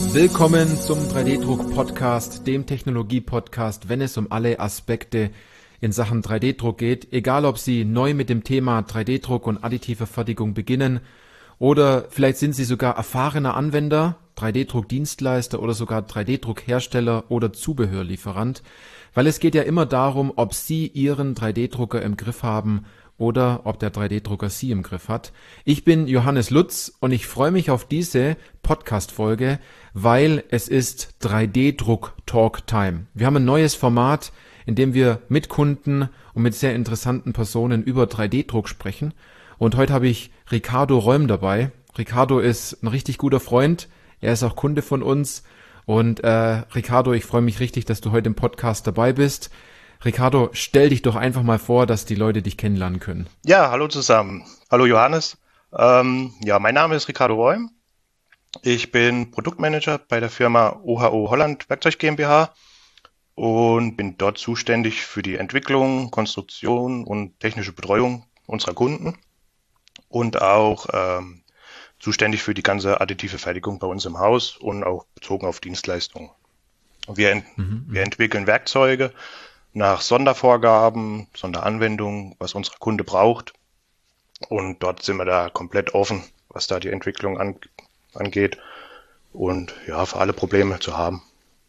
Willkommen zum 3D-Druck-Podcast, dem Technologie-Podcast, wenn es um alle Aspekte in Sachen 3D-Druck geht. Egal, ob Sie neu mit dem Thema 3D-Druck und additive Fertigung beginnen oder vielleicht sind Sie sogar erfahrener Anwender, 3D-Druck-Dienstleister oder sogar 3D-Druck-Hersteller oder Zubehörlieferant, weil es geht ja immer darum, ob Sie Ihren 3D-Drucker im Griff haben oder ob der 3D-Drucker Sie im Griff hat. Ich bin Johannes Lutz und ich freue mich auf diese Podcast-Folge, weil es ist 3D-Druck-Talk-Time. Wir haben ein neues Format, in dem wir mit Kunden und mit sehr interessanten Personen über 3D-Druck sprechen. Und heute habe ich Ricardo Roym dabei. Ricardo ist ein richtig guter Freund. Er ist auch Kunde von uns. Und Ricardo, ich freue mich richtig, dass du heute im Podcast dabei bist. Ricardo, stell dich doch einfach mal vor, dass die Leute dich kennenlernen können. Ja, hallo zusammen. Hallo Johannes. Mein Name ist Ricardo Roym. Ich bin Produktmanager bei der Firma OHO Holland Werkzeug GmbH und bin dort zuständig für die Entwicklung, Konstruktion und technische Betreuung unserer Kunden und auch zuständig für die ganze additive Fertigung bei uns im Haus und auch bezogen auf Dienstleistungen. Wir entwickeln Werkzeuge nach Sondervorgaben, Sonderanwendungen, was unser Kunde braucht. Und dort sind wir da komplett offen, was da die Entwicklung angeht und ja, für alle Probleme zu haben.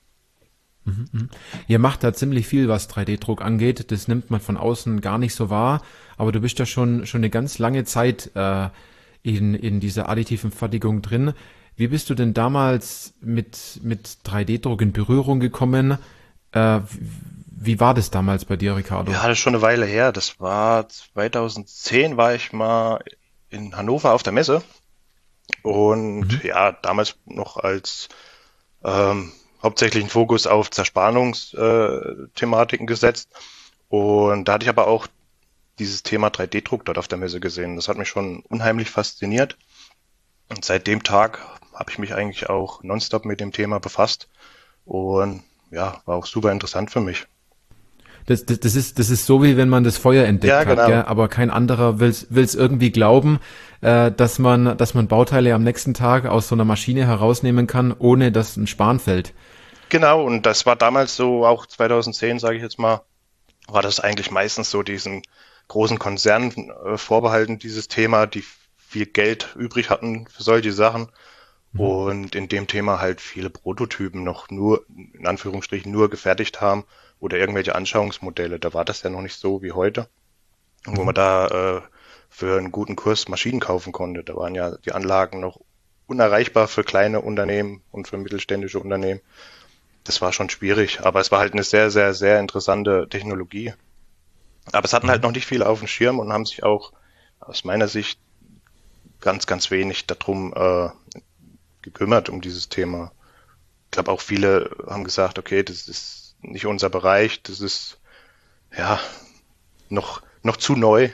Ihr macht da ziemlich viel, was 3D-Druck angeht. Das nimmt man von außen gar nicht so wahr. Aber du bist ja schon eine ganz lange Zeit in dieser additiven Fertigung drin. Wie bist du denn damals mit 3D-Druck in Berührung gekommen? Wie war das damals bei dir, Ricardo? Ja, das ist schon eine Weile her. Das war 2010, war ich mal in Hannover auf der Messe und ja, damals noch als hauptsächlichen Fokus auf Zerspannungsthematiken gesetzt. Und da hatte ich aber auch dieses Thema 3D-Druck dort auf der Messe gesehen. Das hat mich schon unheimlich fasziniert. Und seit dem Tag habe ich mich eigentlich auch nonstop mit dem Thema befasst. Und ja, war auch super interessant für mich. Das ist so, wie wenn man das Feuer entdeckt Ja, genau. hat, gell? Aber kein anderer will's irgendwie glauben, dass man Bauteile am nächsten Tag aus so einer Maschine herausnehmen kann, ohne dass ein Span fällt. Genau, und das war damals so, auch 2010, sage ich jetzt mal, war das eigentlich meistens so diesen großen Konzernen vorbehalten, dieses Thema, die viel Geld übrig hatten für solche Sachen. Und in dem Thema halt viele Prototypen noch nur, in Anführungsstrichen, nur gefertigt haben oder irgendwelche Anschauungsmodelle. Da war das ja noch nicht so wie heute, wo man da für einen guten Kurs Maschinen kaufen konnte. Da waren ja die Anlagen noch unerreichbar für kleine Unternehmen und für mittelständische Unternehmen. Das war schon schwierig, aber es war halt eine sehr, sehr, sehr interessante Technologie. Aber es hatten halt noch nicht viele auf dem Schirm und haben sich auch aus meiner Sicht ganz, ganz wenig darum gekümmert um dieses Thema. Ich glaube auch viele haben gesagt, okay, das ist nicht unser Bereich, das ist ja noch zu neu.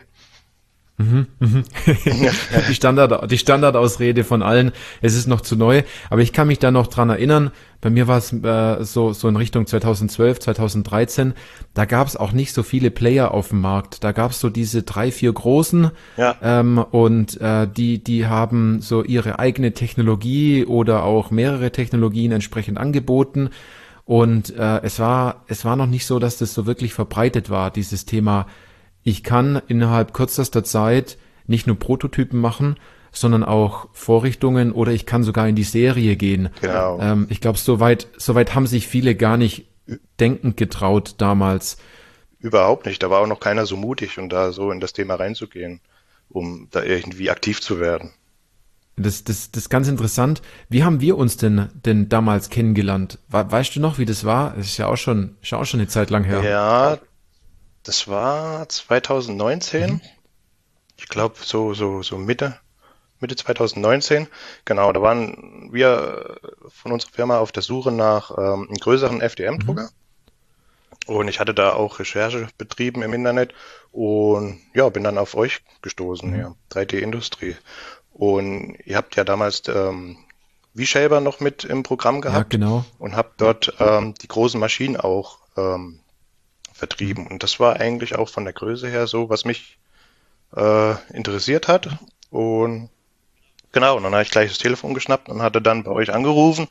Die Standardausrede von allen, es ist noch zu neu. Aber ich kann mich da noch dran erinnern, bei mir war es so in Richtung 2012, 2013, da gab es auch nicht so viele Player auf dem Markt. Da gab es so diese 3, 4 großen Ja. und die haben so ihre eigene Technologie oder auch mehrere Technologien entsprechend angeboten. Und es war noch nicht so, dass das so wirklich verbreitet war, dieses Thema. Ich kann innerhalb kürzester Zeit nicht nur Prototypen machen, sondern auch Vorrichtungen oder ich kann sogar in die Serie gehen. Genau. Ich glaube, so weit haben sich viele gar nicht denkend getraut damals. Überhaupt nicht. Da war auch noch keiner so mutig, um da so in das Thema reinzugehen, um da irgendwie aktiv zu werden. Das ist ganz interessant. Wie haben wir uns denn damals kennengelernt? Weißt du noch, wie das war? Es ist ja auch schon eine Zeit lang her. Ja, das war 2019. Ich glaube so Mitte 2019. Genau, da waren wir von unserer Firma auf der Suche nach einem größeren FDM-Drucker. Und ich hatte da auch Recherche betrieben im Internet und ja, bin dann auf euch gestoßen, ja, 3D-Industrie. Und ihr habt ja damals V-Shaper noch mit im Programm gehabt. Ja, genau. Und habt dort die großen Maschinen auch vertrieben. Und das war eigentlich auch von der Größe her so, was mich interessiert hat. Und genau, und dann habe ich gleich das Telefon geschnappt und hatte dann bei euch angerufen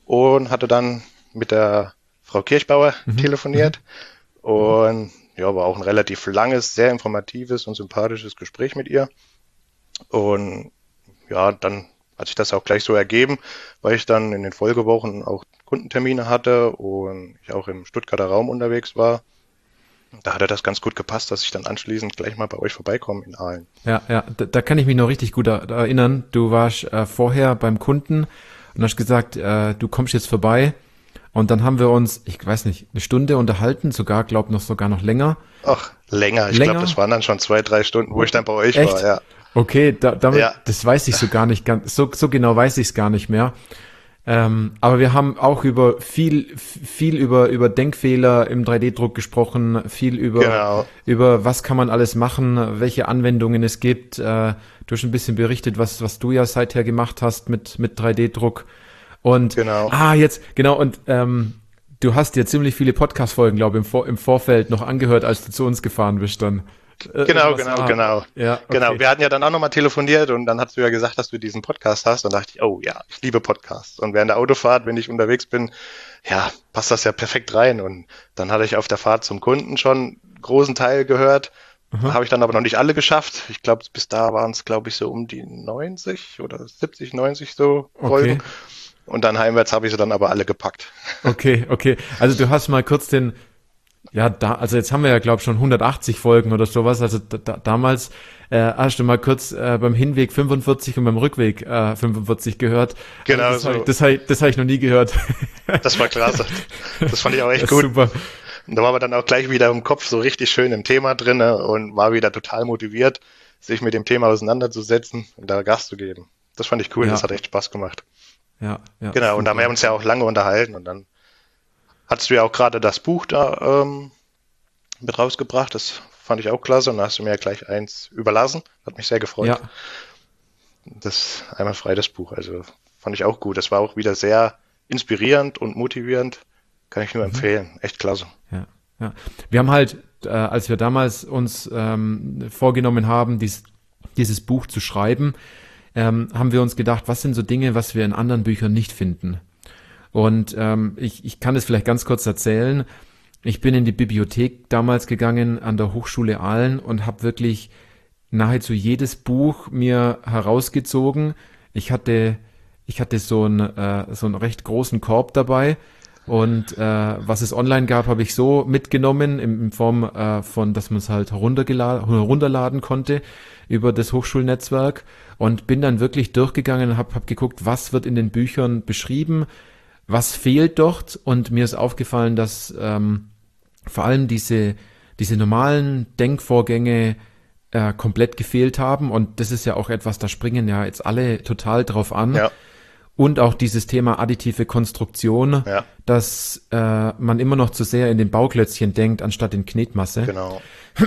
und hatte dann mit der Frau Kirchbauer telefoniert und ja, war auch ein relativ langes, sehr informatives und sympathisches Gespräch mit ihr. Und ja, dann hat sich das auch gleich so ergeben, weil ich dann in den Folgewochen auch Kundentermine hatte und ich auch im Stuttgarter Raum unterwegs war. Da hatte das ganz gut gepasst, dass ich dann anschließend gleich mal bei euch vorbeikomme in Aalen. Ja, da kann ich mich noch richtig gut erinnern. Du warst vorher beim Kunden und hast gesagt, du kommst jetzt vorbei. Und dann haben wir uns, ich weiß nicht, eine Stunde unterhalten, sogar noch länger. Ach, länger. Ich glaube, das waren dann schon 2-3 Stunden, wo ich dann bei euch Echt? war, ja. Okay, das weiß ich so gar nicht ganz, so genau weiß ich es gar nicht mehr. Aber wir haben auch über viel über Denkfehler im 3D-Druck gesprochen, viel über was kann man alles machen, welche Anwendungen es gibt. Du hast ein bisschen berichtet, was du ja seither gemacht hast mit 3D-Druck. Und und du hast dir ziemlich viele Podcast-Folgen, glaube ich, im Vorfeld noch angehört, als du zu uns gefahren bist dann. Genau. Ja, okay. Genau. Wir hatten ja dann auch nochmal telefoniert und dann hast du ja gesagt, dass du diesen Podcast hast und dachte ich, oh ja, ich liebe Podcasts. Und während der Autofahrt, wenn ich unterwegs bin, ja, passt das ja perfekt rein. Und dann hatte ich auf der Fahrt zum Kunden schon einen großen Teil gehört. Habe ich dann aber noch nicht alle geschafft. Ich glaube, bis da waren es, glaube ich, so um die 90 oder 70, 90 so Folgen. Okay. Und dann heimwärts habe ich sie dann aber alle gepackt. Okay. Also du hast mal kurz also jetzt haben wir ja, glaube ich, schon 180 Folgen oder sowas. Also damals hast du mal kurz beim Hinweg 45 und beim Rückweg 45 gehört. Genau also so. Das hab ich noch nie gehört. Das war klasse. Das fand ich auch echt gut. Super. Und da war man dann auch gleich wieder im Kopf so richtig schön im Thema drin und war wieder total motiviert, sich mit dem Thema auseinanderzusetzen und da Gas zu geben. Das fand ich cool. Das hat echt Spaß gemacht. Ja. Genau, super. und da haben wir uns ja auch lange unterhalten und dann hattest du ja auch gerade das Buch da mit rausgebracht, das fand ich auch klasse und da hast du mir ja gleich eins überlassen, hat mich sehr gefreut. Ja. Das einwandfrei das Buch, also fand ich auch gut. Das war auch wieder sehr inspirierend und motivierend, kann ich nur empfehlen, echt klasse. Ja. Wir haben halt, als wir damals uns vorgenommen haben, dieses Buch zu schreiben, haben wir uns gedacht, was sind so Dinge, was wir in anderen Büchern nicht finden. Und ich kann es vielleicht ganz kurz erzählen. Ich bin in die Bibliothek damals gegangen an der Hochschule Aalen und habe wirklich nahezu jedes Buch mir herausgezogen. Ich hatte so einen recht großen Korb dabei und was es online gab, habe ich so mitgenommen in Form von, dass man es halt herunterladen konnte über das Hochschulnetzwerk und bin dann wirklich durchgegangen und hab geguckt, was wird in den Büchern beschrieben, was fehlt dort, und mir ist aufgefallen, dass vor allem diese normalen Denkvorgänge komplett gefehlt haben, und das ist ja auch etwas, da springen ja jetzt alle total drauf an. Ja. Und auch dieses Thema additive Konstruktion, dass man immer noch zu sehr in den Bauklötzchen denkt, anstatt in Knetmasse. Genau.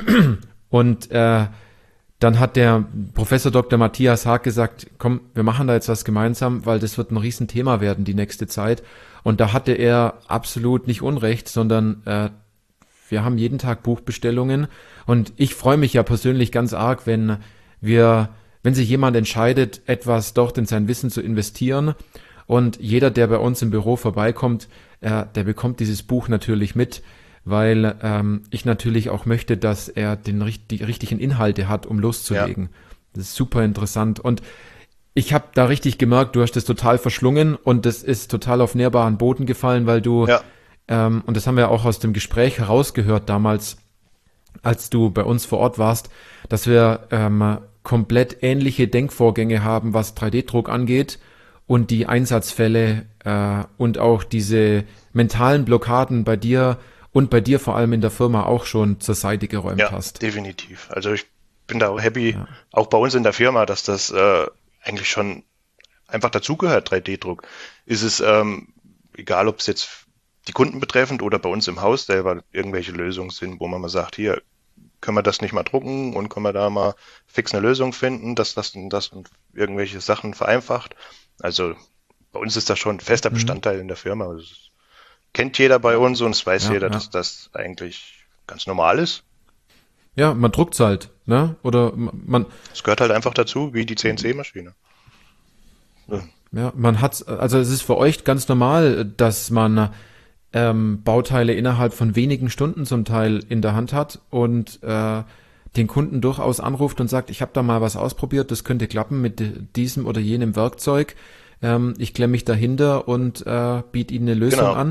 Und dann hat der Professor Dr. Matthias Haag gesagt, komm, wir machen da jetzt was gemeinsam, weil das wird ein Riesenthema werden die nächste Zeit. Und da hatte er absolut nicht Unrecht, sondern wir haben jeden Tag Buchbestellungen. Und ich freue mich ja persönlich ganz arg, wenn sich jemand entscheidet, etwas dort in sein Wissen zu investieren. Und jeder, der bei uns im Büro vorbeikommt, der bekommt dieses Buch natürlich mit, weil ich natürlich auch möchte, dass er die richtigen Inhalte hat, um loszulegen. Ja. Das ist super interessant. Und ich habe da richtig gemerkt, du hast das total verschlungen und das ist total auf nährbaren Boden gefallen, weil du, und das haben wir auch aus dem Gespräch herausgehört damals, als du bei uns vor Ort warst, dass wir komplett ähnliche Denkvorgänge haben, was 3D-Druck angeht, und die Einsatzfälle und auch diese mentalen Blockaden bei dir und bei dir vor allem in der Firma auch schon zur Seite geräumt hast. Ja, definitiv. Also ich bin da auch happy, auch bei uns in der Firma, dass das eigentlich schon einfach dazugehört, 3D-Druck. Ist es, egal ob es jetzt die Kunden betreffend oder bei uns im Haus selber irgendwelche Lösungen sind, wo man mal sagt, hier, können wir das nicht mal drucken und können wir da mal fix eine Lösung finden, dass das und irgendwelche Sachen vereinfacht. Also bei uns ist das schon ein fester Bestandteil in der Firma. Also, das kennt jeder bei uns und es weiß jeder, dass das eigentlich ganz normal ist. Ja, man druckt's halt, ne? Oder man. Es gehört halt einfach dazu, wie die CNC-Maschine. Ja, also es ist für euch ganz normal, dass man Bauteile innerhalb von wenigen Stunden zum Teil in der Hand hat und den Kunden durchaus anruft und sagt, ich habe da mal was ausprobiert, das könnte klappen mit diesem oder jenem Werkzeug. Ich klemme mich dahinter und biete Ihnen eine Lösung Genau. an.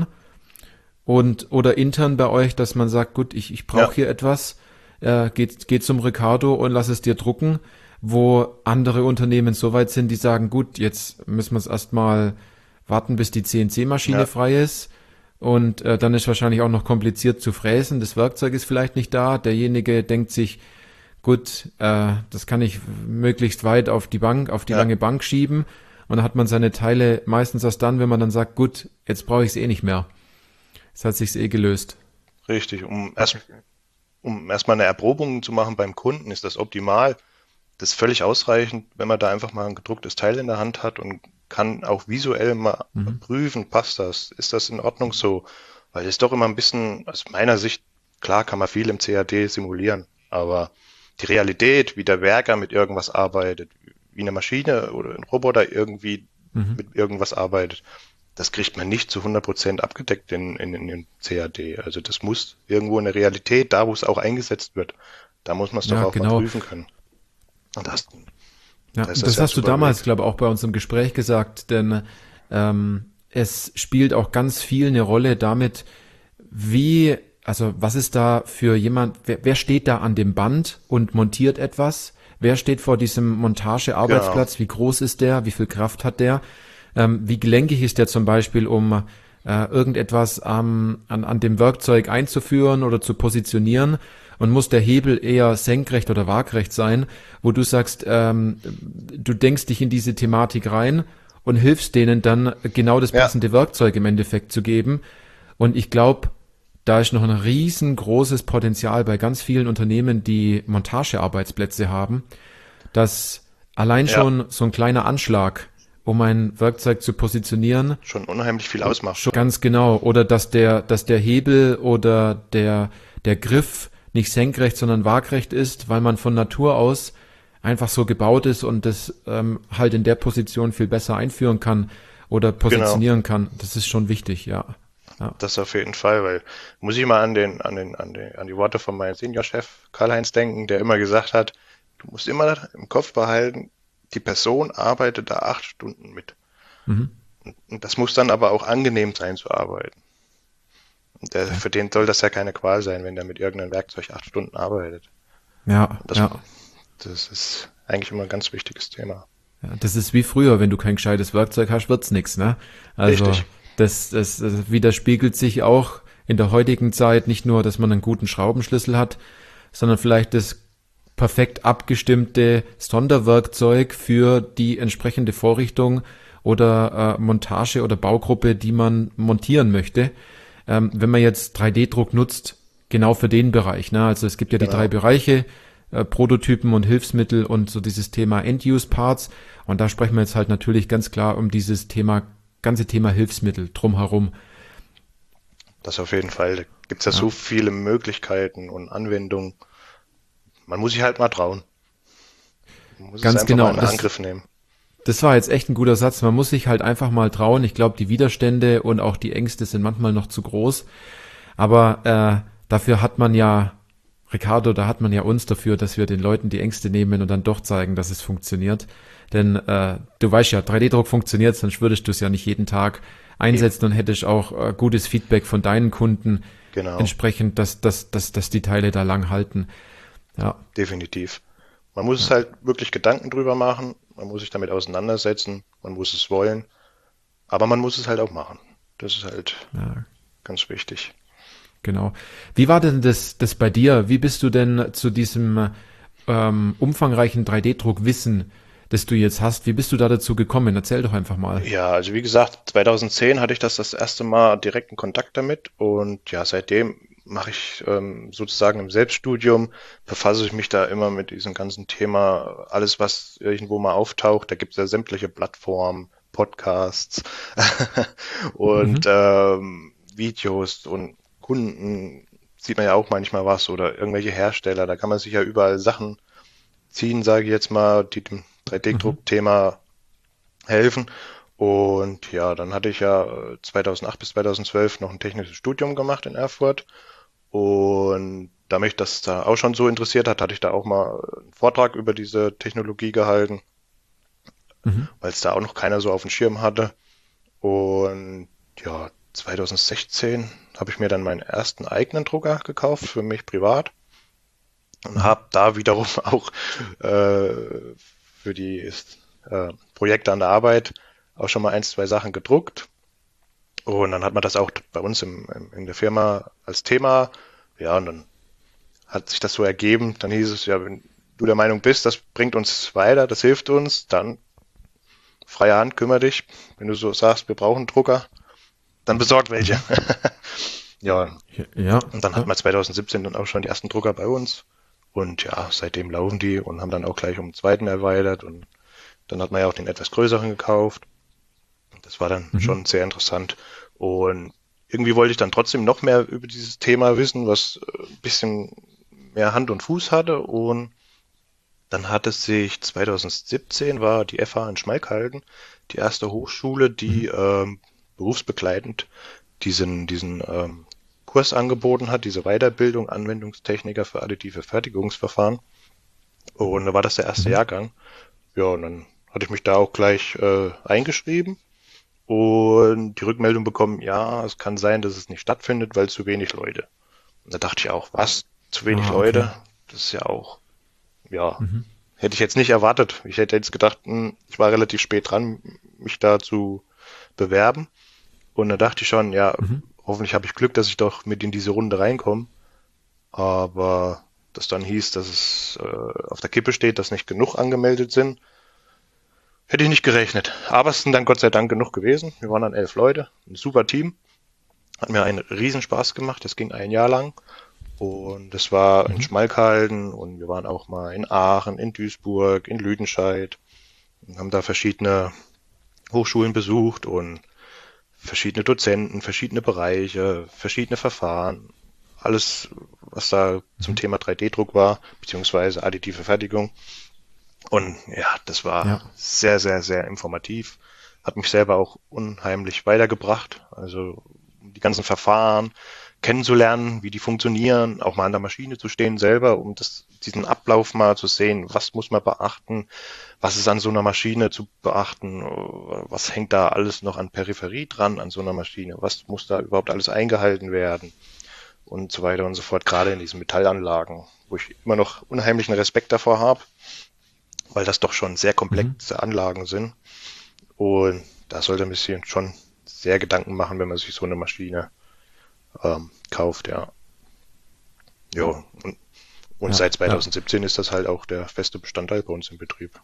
Oder intern bei euch, dass man sagt, gut, ich Ja, brauche hier etwas, geht zum Ricardo und lass es dir drucken, wo andere Unternehmen so weit sind, die sagen, gut, jetzt müssen wir es erstmal warten, bis die CNC-Maschine ja, frei ist. Und dann ist wahrscheinlich auch noch kompliziert zu fräsen. Das Werkzeug ist vielleicht nicht da. Derjenige denkt sich, gut, das kann ich möglichst weit auf die Bank, auf die ja, lange Bank schieben. Und dann hat man seine Teile meistens erst dann, wenn man dann sagt, gut, jetzt brauche ich es eh nicht mehr. Es hat sich's eh gelöst. richtig. Um erstmal eine Erprobung zu machen beim Kunden, ist das optimal. Das ist völlig ausreichend, wenn man da einfach mal ein gedrucktes Teil in der Hand hat und kann auch visuell mal Mhm. prüfen, passt das? Ist das in Ordnung so? Weil es doch immer ein bisschen, aus meiner Sicht, klar kann man viel im CAD simulieren, aber die Realität, wie der Werker mit irgendwas arbeitet, wie eine Maschine oder ein Roboter irgendwie Mhm. mit irgendwas arbeitet, das kriegt man nicht zu 100% abgedeckt in dem CAD. Also das muss irgendwo in der Realität, da wo es auch eingesetzt wird, da muss man es doch Ja, auch mal genau. prüfen können. Und Ja, da ist das das ja ein hast du super Weg. damals, glaube ich, auch bei uns im Gespräch gesagt, denn es spielt auch ganz viel eine Rolle damit, also was ist da für jemand, wer steht da an dem Band und montiert etwas? Wer steht vor diesem Genau. Montagearbeitsplatz? Wie groß ist der? Wie viel Kraft hat der? Wie gelenkig ist der zum Beispiel, um irgendetwas an dem Werkzeug einzuführen oder zu positionieren? Und muss der Hebel eher senkrecht oder waagrecht sein, wo du sagst, du denkst dich in diese Thematik rein und hilfst denen dann genau das Ja, passende Werkzeug im Endeffekt zu geben. Und ich glaube, da ist noch ein riesengroßes Potenzial bei ganz vielen Unternehmen, die Montagearbeitsplätze haben, dass allein ja, schon so ein kleiner Anschlag, um ein Werkzeug zu positionieren, schon unheimlich viel ausmacht. schon ganz genau, oder dass der Hebel oder der Griff nicht senkrecht, sondern waagrecht ist, weil man von Natur aus einfach so gebaut ist und das halt in der Position viel besser einführen kann oder Genau. positionieren kann. Das ist schon wichtig, ja. Ja. Das auf jeden Fall, weil muss ich mal an die Worte von meinem Seniorchef Karl-Heinz denken, der immer gesagt hat, du musst immer im Kopf behalten, die Person arbeitet da 8 Stunden mit. Mhm. Und das muss dann aber auch angenehm sein zu arbeiten. Und Ja, für den soll das ja keine Qual sein, wenn der mit irgendeinem Werkzeug 8 Stunden arbeitet. ja, Und ja. das ist eigentlich immer ein ganz wichtiges Thema. Ja, das ist wie früher, wenn du kein gescheites Werkzeug hast, wird's nix, ne? Also Richtig, das widerspiegelt sich auch in der heutigen Zeit nicht nur, dass man einen guten Schraubenschlüssel hat, sondern vielleicht das perfekt abgestimmte Sonderwerkzeug für die entsprechende Vorrichtung oder Montage oder Baugruppe, die man montieren möchte. Wenn man jetzt 3D-Druck nutzt, genau für den Bereich, ne? Also es gibt ja die drei genau. Bereiche, Prototypen und Hilfsmittel und so dieses Thema End-Use-Parts. Und da sprechen wir jetzt halt natürlich ganz klar um dieses ganze Thema Hilfsmittel drumherum. Das auf jeden Fall. Da gibt's ja Ja, so viele Möglichkeiten und Anwendungen. Man muss sich halt mal trauen. Man muss es ganz einfach mal genau. in Angriff nehmen. Das war jetzt echt ein guter Satz. Man muss sich halt einfach mal trauen. Ich glaube, die Widerstände und auch die Ängste sind manchmal noch zu groß. Aber dafür hat man ja, Ricardo, da hat man ja uns dafür, dass wir den Leuten die Ängste nehmen und dann doch zeigen, dass es funktioniert. Denn du weißt ja, 3D-Druck funktioniert, sonst würdest du es ja nicht jeden Tag Eben, einsetzen und hättest auch gutes Feedback von deinen Kunden genau, entsprechend, dass die Teile da lang halten. Ja, definitiv. Man muss es ja, halt wirklich Gedanken drüber machen, man muss sich damit auseinandersetzen, man muss es wollen, aber man muss es halt auch machen. Das ist halt ja, ganz wichtig. genau. Wie war denn das bei dir? Wie bist du denn zu diesem umfangreichen 3D-Druckwissen, das du jetzt hast, wie bist du da dazu gekommen? Erzähl doch einfach mal. Ja, also wie gesagt, 2010 hatte ich das erste Mal direkten Kontakt damit und ja, seitdem mache ich sozusagen im Selbststudium, befasse ich mich da immer mit diesem ganzen Thema, alles was irgendwo mal auftaucht, da gibt es ja sämtliche Plattformen, Podcasts und Mhm. Videos und Kunden sieht man ja auch manchmal was oder irgendwelche Hersteller, da kann man sich ja überall Sachen ziehen, sage ich jetzt mal, die dem Mhm. 3D-Druck-Thema helfen. Und ja, dann hatte ich ja 2008 bis 2012 noch ein technisches Studium gemacht in Erfurt. Und da mich das da auch schon so interessiert hat, hatte ich da auch mal einen Vortrag über diese Technologie gehalten, Mhm. weil es da auch noch keiner so auf dem Schirm hatte. Und ja, 2016 habe ich mir dann meinen ersten eigenen Drucker gekauft für mich privat und Mhm. habe da wiederum auch äh, für die Projekte an der Arbeit auch schon mal ein, zwei Sachen gedruckt. Und dann hat man das auch bei uns in der Firma als Thema. Ja, und dann hat sich das so ergeben. Dann hieß es ja, wenn du der Meinung bist, das bringt uns weiter, das hilft uns, dann freie Hand, kümmere dich. Wenn du so sagst, wir brauchen einen Drucker, dann besorgt welche. Mhm. Ja, Ja, und dann hatten ja. wir 2017 dann auch schon die ersten Drucker bei uns. Und ja, seitdem laufen die und haben dann auch gleich um einen zweiten erweitert. Und dann hat man ja auch den etwas größeren gekauft. Das war dann Mhm. schon sehr interessant. Und irgendwie wollte ich dann trotzdem noch mehr über dieses Thema wissen, was ein bisschen mehr Hand und Fuß hatte. Und dann hat es sich 2017 war die FH in Schmalkalden, die erste Hochschule, die Mhm. berufsbegleitend diesen Kurs angeboten hat, diese Weiterbildung Anwendungstechniker für additive Fertigungsverfahren. Und da war das der erste Mhm. Jahrgang. Ja, und dann hatte ich mich da auch gleich eingeschrieben und die Rückmeldung bekommen, ja, es kann sein, dass es nicht stattfindet, weil zu wenig Leute. Und da dachte ich auch, was? Zu wenig Ah, okay. Leute? Das ist ja auch, ja, Mhm. hätte ich jetzt nicht erwartet. Ich hätte jetzt gedacht, ich war relativ spät dran, mich da zu bewerben. Und da dachte ich schon, ja, Mhm. hoffentlich habe ich Glück, dass ich doch mit in diese Runde reinkomme. Aber das dann hieß, dass es auf der Kippe steht, dass nicht genug angemeldet sind. Hätte ich nicht gerechnet. Aber es sind dann Gott sei Dank genug gewesen. Wir waren dann 11 Leute. Ein super Team. Hat mir einen Riesenspaß gemacht. Das ging ein Jahr lang. Und es war in Mhm. Schmalkalden und wir waren auch mal in Aachen, in Duisburg, in Lüdenscheid und haben da verschiedene Hochschulen besucht und verschiedene Dozenten, verschiedene Bereiche, verschiedene Verfahren. Alles, was da zum Mhm. Thema 3D-Druck war, beziehungsweise additive Fertigung. Und ja, das war Ja. sehr, sehr, sehr informativ. Hat mich selber auch unheimlich weitergebracht. Also um die ganzen Verfahren kennenzulernen, wie die funktionieren, auch mal an der Maschine zu stehen selber, um diesen Ablauf mal zu sehen, was muss man beachten, was ist an so einer Maschine zu beachten, was hängt da alles noch an Peripherie dran an so einer Maschine, was muss da überhaupt alles eingehalten werden und so weiter und so fort, gerade in diesen Metallanlagen, wo ich immer noch unheimlichen Respekt davor habe, weil das doch schon sehr Mhm. komplexe Anlagen sind. Und da sollte man sich schon sehr Gedanken machen, wenn man sich so eine Maschine kauft, ja. Ja, und Ja. seit Ja. 2017 ist das halt auch der feste Bestandteil bei uns im Betrieb.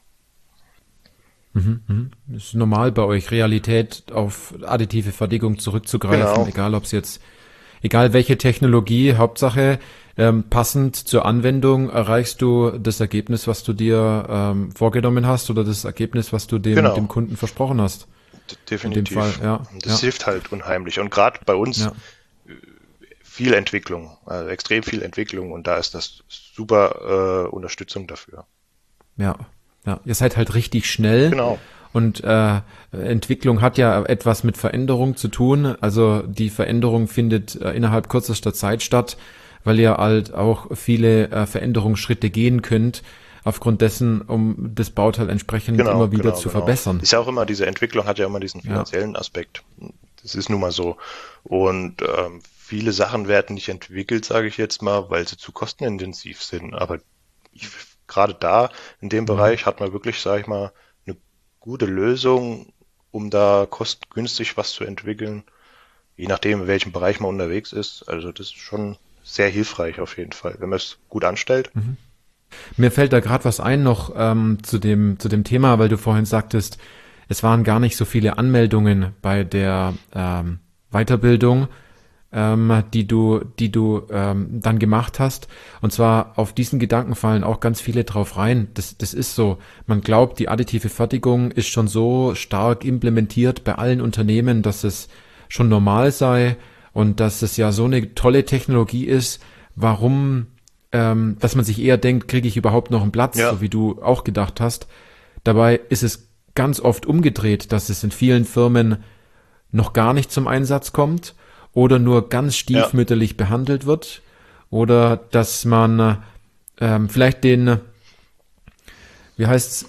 Mhm. Mhm. Ist normal bei euch, Realität auf additive Fertigung zurückzugreifen, Genau, egal ob es jetzt, egal welche Technologie, Hauptsache passend zur Anwendung erreichst du das Ergebnis, was du dir vorgenommen hast oder das Ergebnis, was du dem genau, Kunden versprochen hast. In dem Fall, definitiv. ja, Und das ja, hilft halt unheimlich. Und gerade bei uns ja, viel Entwicklung, also extrem viel Entwicklung und da ist das super Unterstützung dafür. ja, ja. Ihr seid halt richtig schnell Genau, und Entwicklung hat ja etwas mit Veränderung zu tun. Also die Veränderung findet innerhalb kürzester Zeit statt, weil ihr halt auch viele Veränderungsschritte gehen könnt, aufgrund dessen, um das Bauteil entsprechend genau, immer wieder genau, zu genau. verbessern. Ist ja auch immer, diese Entwicklung hat ja immer diesen Ja, finanziellen Aspekt. Das ist nun mal so. Und viele Sachen werden nicht entwickelt, sage ich jetzt mal, weil sie zu kostenintensiv sind. Aber ich, gerade da, in dem mhm. Bereich, hat man wirklich, sage ich mal, eine gute Lösung, um da kostengünstig was zu entwickeln, je nachdem, in welchem Bereich man unterwegs ist. Also das ist schon sehr hilfreich auf jeden Fall, wenn man es gut anstellt. Mhm. Mir fällt da gerade was ein noch zu dem Thema, weil du vorhin sagtest, es waren gar nicht so viele Anmeldungen bei der Weiterbildung, die du dann gemacht hast. Und zwar auf diesen Gedanken fallen auch ganz viele drauf rein. Das ist so. Man glaubt, die additive Fertigung ist schon so stark implementiert bei allen Unternehmen, dass es schon normal sei und dass es ja so eine tolle Technologie ist. Warum dass man sich eher denkt, kriege ich überhaupt noch einen Platz, Ja, so wie du auch gedacht hast. Dabei ist es ganz oft umgedreht, dass es in vielen Firmen noch gar nicht zum Einsatz kommt oder nur ganz Ja, stiefmütterlich behandelt wird oder dass man vielleicht den, wie heißt's,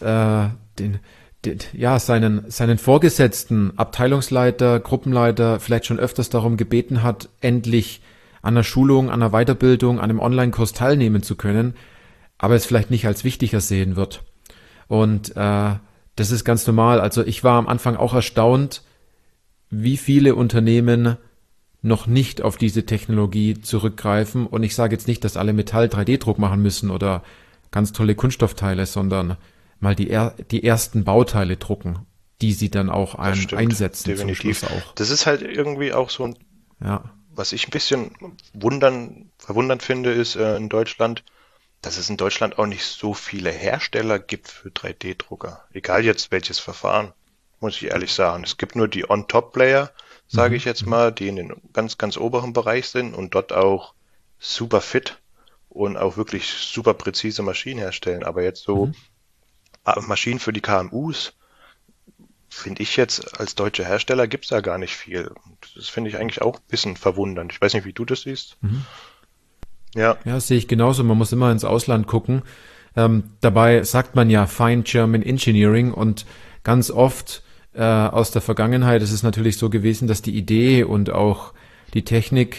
seinen Vorgesetzten, Abteilungsleiter, Gruppenleiter vielleicht schon öfters darum gebeten hat, endlich an einer Schulung, an einer Weiterbildung, an einem Online-Kurs teilnehmen zu können, aber es vielleicht nicht als wichtiger sehen wird. Und das ist ganz normal. Also ich war am Anfang auch erstaunt, wie viele Unternehmen noch nicht auf diese Technologie zurückgreifen. Und ich sage jetzt nicht, dass alle Metall 3D-Druck machen müssen oder ganz tolle Kunststoffteile, sondern mal die ersten Bauteile drucken, die sie dann auch das stimmt. einsetzen zum Definitiv. Schluss auch. Das ist halt irgendwie auch so ein, Ja. was ich ein bisschen verwundernd finde, ist in Deutschland, dass es in Deutschland auch nicht so viele Hersteller gibt für 3D-Drucker. Egal jetzt welches Verfahren, muss ich ehrlich sagen. Es gibt nur die On-Top-Player, sage Mhm. ich jetzt mal, die in den ganz, ganz oberen Bereich sind und dort auch super fit und auch wirklich super präzise Maschinen herstellen. Aber jetzt so Mhm. Maschinen für die KMUs, finde ich jetzt als deutscher Hersteller gibt's da gar nicht viel. Das finde ich eigentlich auch ein bisschen verwundernd. Ich weiß nicht, wie du das siehst. Mhm. Ja, Ja, das sehe ich genauso. Man muss immer ins Ausland gucken. Dabei sagt man ja Fine German Engineering und ganz oft aus der Vergangenheit ist es natürlich so gewesen, dass die Idee und auch die Technik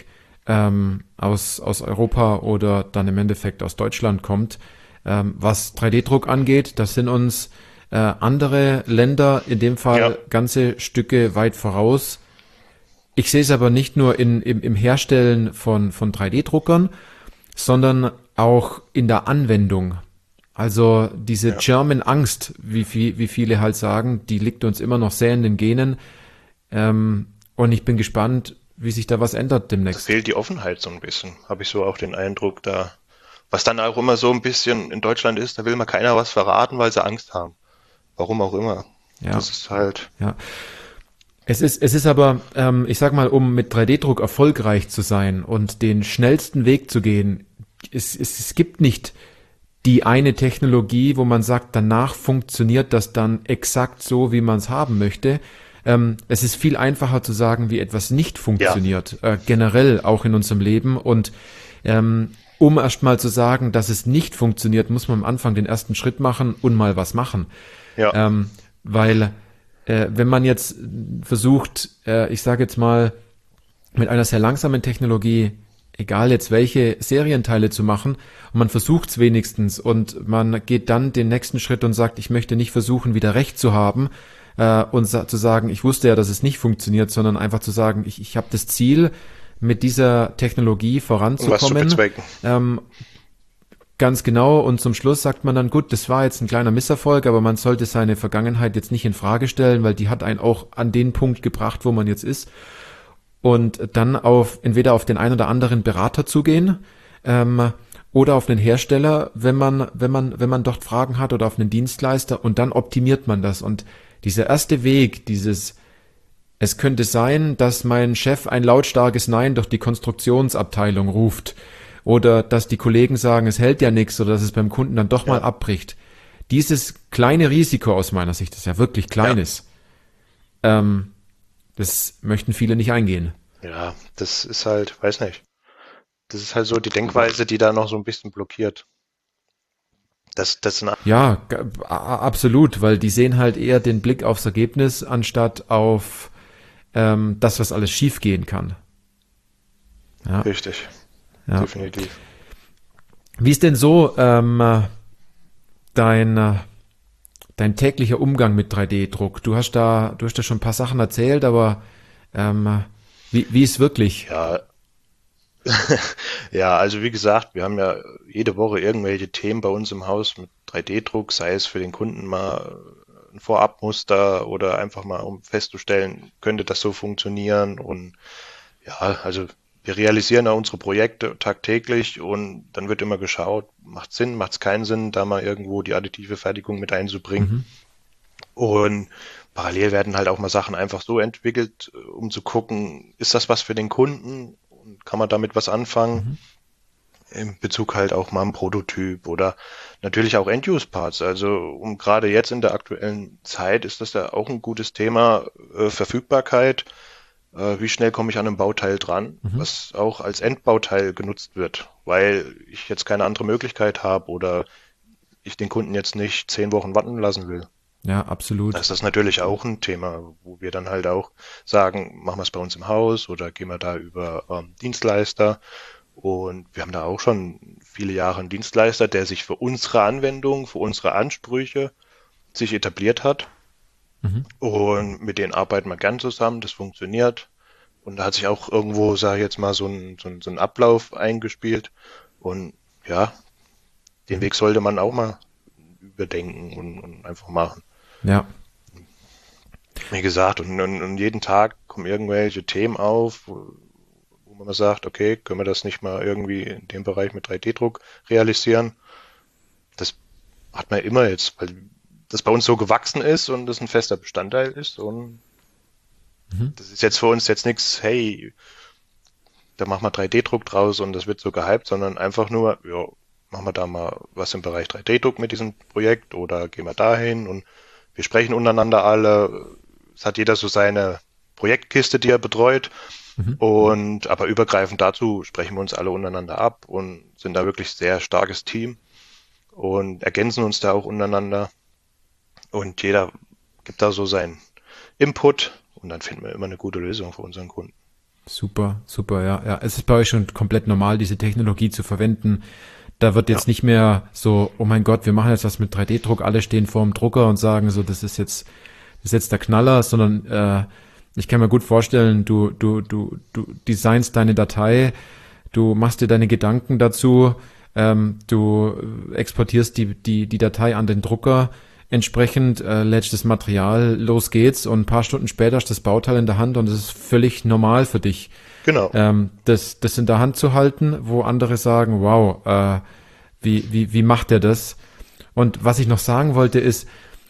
aus Europa oder dann im Endeffekt aus Deutschland kommt. Was 3D-Druck angeht, das sind uns andere Länder, in dem ja, Fall ganze Stücke weit voraus. Ich sehe es aber nicht nur im Herstellen von 3D-Druckern, sondern auch in der Anwendung. Also diese ja. German Angst, wie viele halt sagen, die liegt uns immer noch sehr in den Genen. Und ich bin gespannt, wie sich da was ändert Da demnächst. fehlt die Offenheit so ein bisschen, habe ich so auch den Eindruck da. Was dann auch immer so ein bisschen in Deutschland ist, da will mal keiner was verraten, weil sie Angst haben. Warum auch immer. Ja, Das ist halt, ja. Es ist aber, ich sag mal, um mit 3D-Druck erfolgreich zu sein und den schnellsten Weg zu gehen, es gibt nicht die eine Technologie, wo man sagt, danach funktioniert das dann exakt so, wie man es haben möchte. Es ist viel einfacher zu sagen, wie etwas nicht ja, funktioniert, generell auch in unserem Leben. Und um erst mal zu sagen, dass es nicht funktioniert, muss man am Anfang den ersten Schritt machen und mal was machen. ja, Weil wenn man jetzt versucht, ich sage jetzt mal, mit einer sehr langsamen Technologie, egal jetzt welche Serienteile zu machen, und man versucht es wenigstens und man geht dann den nächsten Schritt und sagt, ich möchte nicht versuchen, wieder Recht zu haben und zu sagen, ich wusste ja, dass es nicht funktioniert, sondern einfach zu sagen, ich habe das Ziel, mit dieser Technologie um was zu voranzukommen. bezwecken. Ähm, Ganz genau, und zum Schluss sagt man dann, gut, das war jetzt ein kleiner Misserfolg, aber man sollte seine Vergangenheit jetzt nicht in Frage stellen, weil die hat einen auch an den Punkt gebracht, wo man jetzt ist. Und dann entweder auf den einen oder anderen Berater zugehen, oder auf einen Hersteller, wenn man dort Fragen hat oder auf einen Dienstleister und dann optimiert man das. Und dieser erste Weg, es könnte sein, dass mein Chef ein lautstarkes Nein durch die Konstruktionsabteilung ruft oder dass die Kollegen sagen, es hält ja nichts oder dass es beim Kunden dann doch mal Ja, abbricht. Dieses kleine Risiko aus meiner Sicht, das ja wirklich ja, klein ist, ähm, das möchten viele nicht eingehen. ja, das ist halt, weiß nicht. Das ist halt so die Denkweise, die da noch so ein bisschen blockiert. Das sind, Ja, absolut, weil die sehen halt eher den Blick aufs Ergebnis anstatt auf das, was alles schiefgehen kann. Ja, richtig, ja. definitiv. Wie ist denn so dein, äh, dein täglicher Umgang mit 3D-Druck? Du hast da schon ein paar Sachen erzählt, aber ähm, wie ist wirklich? Ja, ja, also wie gesagt, wir haben ja jede Woche irgendwelche Themen bei uns im Haus mit 3D-Druck, sei es für den Kunden mal ein Vorabmuster oder einfach mal, um festzustellen, könnte das so funktionieren. Und ja, also wir realisieren ja unsere Projekte tagtäglich und dann wird immer geschaut, macht Sinn, macht es keinen Sinn, da mal irgendwo die additive Fertigung mit einzubringen. Mhm, Und parallel werden halt auch mal Sachen einfach so entwickelt, um zu gucken, ist das was für den Kunden und kann man damit was anfangen? mhm, in Bezug halt auch mal ein Prototyp oder natürlich auch End-Use-Parts. Also gerade jetzt in der aktuellen Zeit ist das ja auch ein gutes Thema, Verfügbarkeit. Wie schnell komme ich an einem Bauteil dran, Mhm. was auch als Endbauteil genutzt wird, weil ich jetzt keine andere Möglichkeit habe oder ich den Kunden jetzt nicht 10 Wochen warten lassen will. Ja, Da absolut. ist das natürlich auch ein Thema, wo wir dann halt auch sagen, machen wir es bei uns im Haus oder gehen wir da über Dienstleister. Und wir haben da auch schon viele Jahre einen Dienstleister, der sich für unsere Anwendung, für unsere Ansprüche sich etabliert hat. Mhm. Und mit denen arbeiten wir gern zusammen, das funktioniert. Und da hat sich auch irgendwo, sage ich jetzt mal, so ein Ablauf eingespielt. Und ja, den Mhm. Weg sollte man auch mal überdenken und einfach machen. Ja. Wie gesagt, und jeden Tag kommen irgendwelche Themen auf, wo man mal sagt, okay, können wir das nicht mal irgendwie in dem Bereich mit 3D-Druck realisieren? Das hat man immer jetzt, weil das bei uns so gewachsen ist und das ein fester Bestandteil ist. Und Mhm. das ist jetzt für uns jetzt nichts, hey, da machen wir 3D-Druck draus und das wird so gehypt, sondern einfach nur, ja, machen wir da mal was im Bereich 3D-Druck mit diesem Projekt oder gehen wir dahin und wir sprechen untereinander alle. Es hat jeder so seine Projektkiste, die er betreut. Mhm. Und aber übergreifend dazu sprechen wir uns alle untereinander ab und sind da wirklich sehr starkes Team und ergänzen uns da auch untereinander. Und jeder gibt da so seinen Input und dann finden wir immer eine gute Lösung für unseren Kunden. Super, super, ja. Ja, es ist bei euch schon komplett normal, diese Technologie zu verwenden. Da wird Ja, jetzt nicht mehr so, oh mein Gott, wir machen jetzt was mit 3D-Druck, alle stehen vor dem Drucker und sagen so, das ist jetzt der Knaller, sondern ich kann mir gut vorstellen, du designst deine Datei, du machst dir deine Gedanken dazu, du exportierst die Datei an den Drucker, entsprechend lädst das Material, los geht's und ein paar Stunden später ist das Bauteil in der Hand und es ist völlig normal für dich, genau. das in der Hand zu halten, wo andere sagen, wow, wie macht er das? Und was ich noch sagen wollte ist,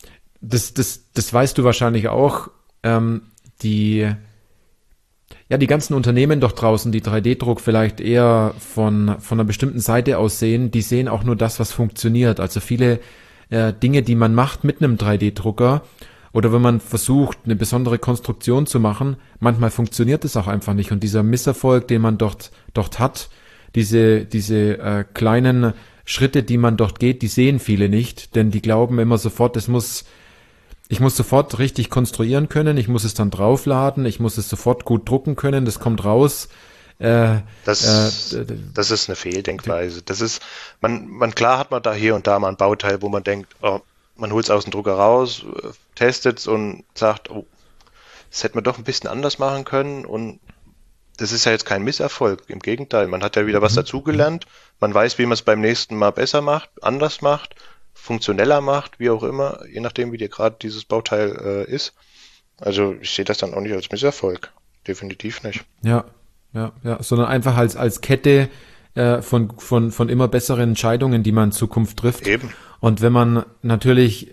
das weißt du wahrscheinlich auch, die, ja, die ganzen Unternehmen doch draußen, die 3D-Druck vielleicht eher von einer bestimmten Seite aus sehen, die sehen auch nur das, was funktioniert. Also viele Dinge, die man macht mit einem 3D-Drucker oder wenn man versucht, eine besondere Konstruktion zu machen, manchmal funktioniert es auch einfach nicht. Und dieser Misserfolg, den man dort hat, diese kleinen Schritte, die man dort geht, die sehen viele nicht, denn die glauben immer sofort, ich muss sofort richtig konstruieren können, ich muss es dann draufladen, ich muss es sofort gut drucken können, das kommt raus. Äh, Das ist eine Fehldenkweise. Klar hat man da hier und da mal ein Bauteil, wo man denkt, oh, man holt es aus dem Drucker raus, testet es und sagt, oh, das hätte man doch ein bisschen anders machen können. Und das ist ja jetzt kein Misserfolg. Im Gegenteil, man hat ja wieder was mhm, mhm. dazugelernt. Man weiß, wie man es beim nächsten Mal besser macht, anders macht, funktioneller macht, wie auch immer, je nachdem, wie dir gerade dieses Bauteil ist. Also ich sehe das dann auch nicht als Misserfolg. Definitiv nicht. Ja, ja, sondern einfach als Kette von immer besseren Entscheidungen, die man in Zukunft trifft. Eben. Und wenn man natürlich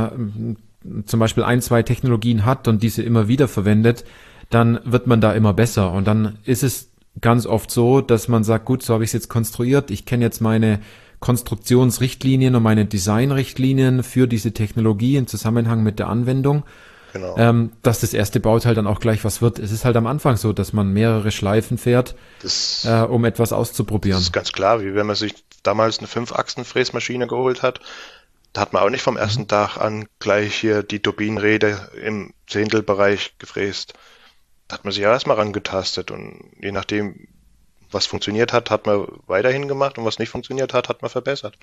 zum Beispiel ein, zwei Technologien hat und diese immer wieder verwendet, dann wird man da immer besser. Und dann ist es ganz oft so, dass man sagt, gut, so habe ich es jetzt konstruiert, ich kenne jetzt meine Konstruktionsrichtlinien und meine Designrichtlinien für diese Technologie im Zusammenhang mit der Anwendung, Genau. dass das erste Bauteil dann auch gleich was wird. Es ist halt am Anfang so, dass man mehrere Schleifen fährt, Das, um etwas das ist auszuprobieren. ganz klar, wie wenn man sich damals eine 5-Achsen-Fräsmaschine geholt hat. Da hat man auch nicht vom Mhm. ersten Tag an gleich hier die Turbinenräder im Zehntelbereich gefräst. Da hat man sich ja erstmal rangetastet und je nachdem, was funktioniert hat, hat man weiterhin gemacht und was nicht funktioniert hat, hat man verbessert.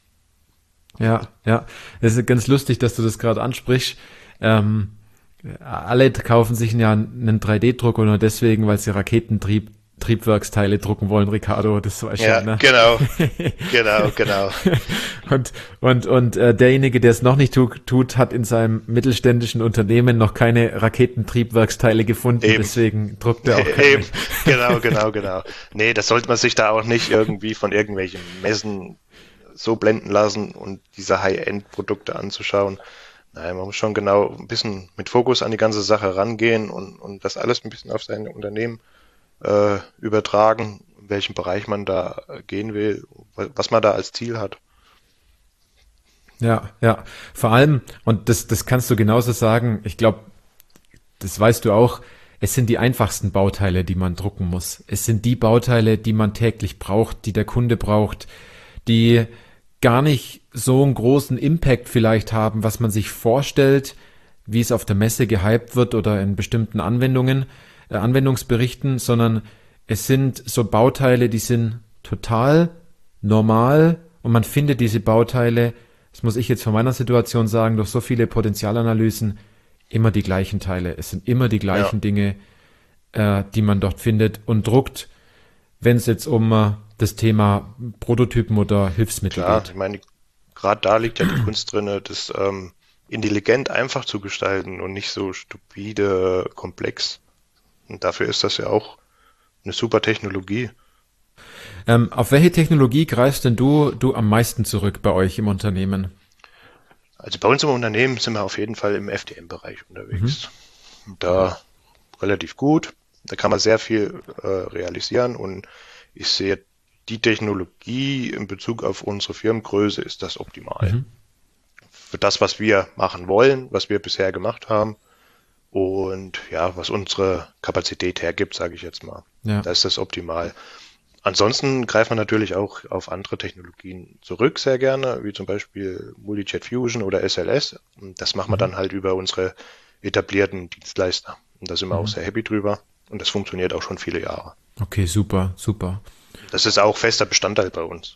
Ja, ja. Es ist ganz lustig, dass du das gerade ansprichst. Ähm, alle kaufen sich ja einen 3D-Drucker nur deswegen, weil sie Triebwerksteile drucken wollen, Ricardo, das war schon, Ja, ne? genau, genau. Und derjenige, der es noch nicht tut, hat in seinem mittelständischen Unternehmen noch keine Raketentriebwerksteile gefunden, Eben, deswegen druckt er auch keine. eben, genau. Nee, das sollte man sich da auch nicht irgendwie von irgendwelchen Messen so blenden lassen und diese High-End-Produkte anzuschauen. Nein, man muss schon genau ein bisschen mit Fokus an die ganze Sache rangehen und das alles ein bisschen auf sein Unternehmen übertragen. welchem Bereich man da gehen will, was man da als Ziel hat. Ja, ja. Vor allem, und das kannst du genauso sagen, ich glaube, das weißt du auch, es sind die einfachsten Bauteile, die man drucken muss. Es sind die Bauteile, die man täglich braucht, die der Kunde braucht, die gar nicht so einen großen Impact vielleicht haben, was man sich vorstellt, wie es auf der Messe gehypt wird oder in bestimmten Anwendungsberichten, sondern es sind so Bauteile, die sind total normal und man findet diese Bauteile, das muss ich jetzt von meiner Situation sagen, durch so viele Potenzialanalysen, immer die gleichen Teile. Es sind immer die gleichen Dinge, die man dort findet und druckt, wenn es jetzt um das Thema Prototypen oder Hilfsmittel geht. Ich meine, gerade da liegt ja die Kunst drin, das intelligent einfach zu gestalten und nicht so stupide, komplex. Und dafür ist das ja auch eine super Technologie. Auf welche Technologie greifst denn du am meisten zurück bei euch im Unternehmen? Also bei uns im Unternehmen sind wir auf jeden Fall im FDM-Bereich unterwegs. Da relativ gut. Da kann man sehr viel realisieren und ich sehe, die Technologie in Bezug auf unsere Firmengröße ist das optimal. Für das, was wir machen wollen, was wir bisher gemacht haben und ja, was unsere Kapazität hergibt, sage ich jetzt mal. Ja. Da ist das optimal. Ansonsten greift man natürlich auch auf andere Technologien zurück, sehr gerne, wie zum Beispiel Multijet Fusion oder SLS. Und das machen wir dann halt über unsere etablierten Dienstleister. Und da sind wir auch sehr happy drüber. Und das funktioniert auch schon viele Jahre. Okay, super, super. Das ist auch fester Bestandteil bei uns.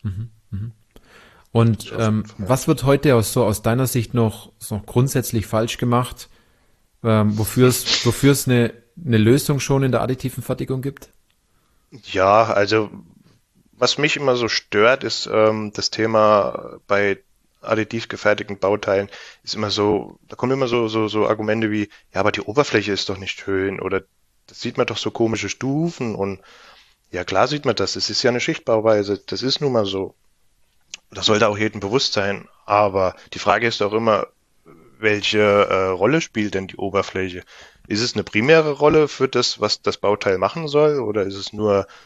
Und was wird heute aus deiner Sicht noch grundsätzlich falsch gemacht, wofür es eine Lösung schon in der additiven Fertigung gibt? Ja, also was mich immer so stört, ist das Thema bei additiv gefertigten Bauteilen ist immer so, da kommen immer so Argumente wie, ja, aber die Oberfläche ist doch nicht schön oder das sieht man doch so komische Stufen und ja, klar sieht man das, es ist ja eine Schichtbauweise, das ist nun mal so. Das sollte auch jedem bewusst sein, aber die Frage ist auch immer, welche Rolle spielt denn die Oberfläche? Ist es eine primäre Rolle für das, was das Bauteil machen soll, oder ist es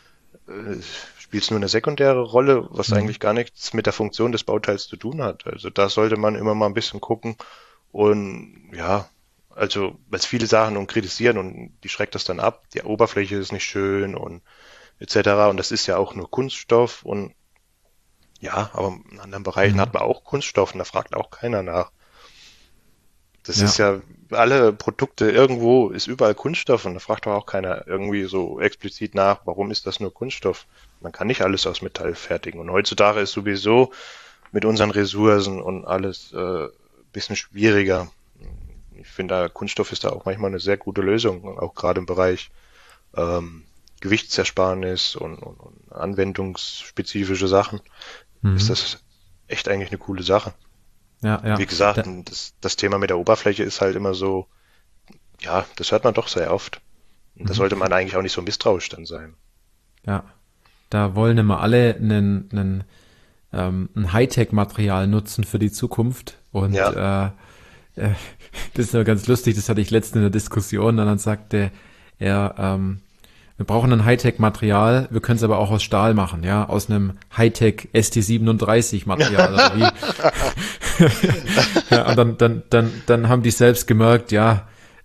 spielt es nur eine sekundäre Rolle, was eigentlich gar nichts mit der Funktion des Bauteils zu tun hat? Also da sollte man immer mal ein bisschen gucken und ja, also weil es viele Sachen und kritisieren und die schreckt das dann ab. Die Oberfläche ist nicht schön und etc. Und das ist ja auch nur Kunststoff und ja, aber in anderen Bereichen hat man auch Kunststoff und da fragt auch keiner nach. Das ist ja, alle Produkte, irgendwo ist überall Kunststoff und da fragt doch auch keiner irgendwie so explizit nach, warum ist das nur Kunststoff? Man kann nicht alles aus Metall fertigen und heutzutage ist sowieso mit unseren Ressourcen und alles bisschen schwieriger. Ich finde, Kunststoff ist da auch manchmal eine sehr gute Lösung, auch gerade im Bereich Gewichtsersparnis und anwendungsspezifische Sachen. Ist das echt eigentlich eine coole Sache. Ja. Wie gesagt, das Thema mit der Oberfläche ist halt immer so, ja, das hört man doch sehr oft. Und da sollte man eigentlich auch nicht so misstrauisch dann sein. Ja, da wollen immer alle ein Hightech-Material nutzen für die Zukunft. Und das ist ja ganz lustig, das hatte ich letztens in der Diskussion, und dann sagte er, wir brauchen ein Hightech-Material, wir können es aber auch aus Stahl machen, ja, aus einem Hightech ST37-Material. Oder wie? Ja, und dann haben die selbst gemerkt, ja,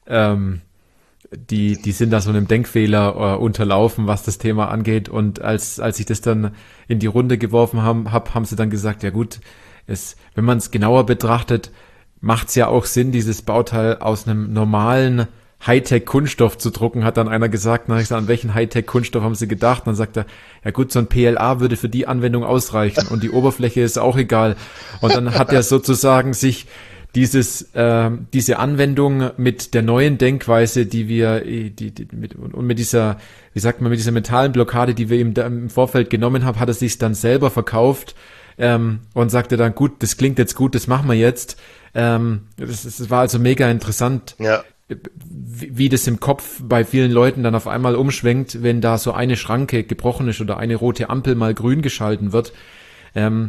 die sind da so einem Denkfehler unterlaufen, was das Thema angeht. Und als ich das dann in die Runde geworfen haben sie dann gesagt, ja gut, wenn man es genauer betrachtet, macht es ja auch Sinn, dieses Bauteil aus einem normalen Hightech-Kunststoff zu drucken, hat dann einer gesagt. Dann habe ich gesagt, an welchen Hightech-Kunststoff haben sie gedacht? Und dann sagt er, ja gut, so ein PLA würde für die Anwendung ausreichen und die Oberfläche ist auch egal. Und dann hat er sozusagen sich diese Anwendung mit der neuen Denkweise, die wir, mit dieser, wie sagt man, mit dieser mentalen Blockade, die wir ihm da im Vorfeld genommen haben, hat er sich dann selber verkauft und sagte dann, gut, das klingt jetzt gut, das machen wir jetzt. Das war also mega interessant. Ja. Wie das im Kopf bei vielen Leuten dann auf einmal umschwenkt, wenn da so eine Schranke gebrochen ist oder eine rote Ampel mal grün geschalten wird.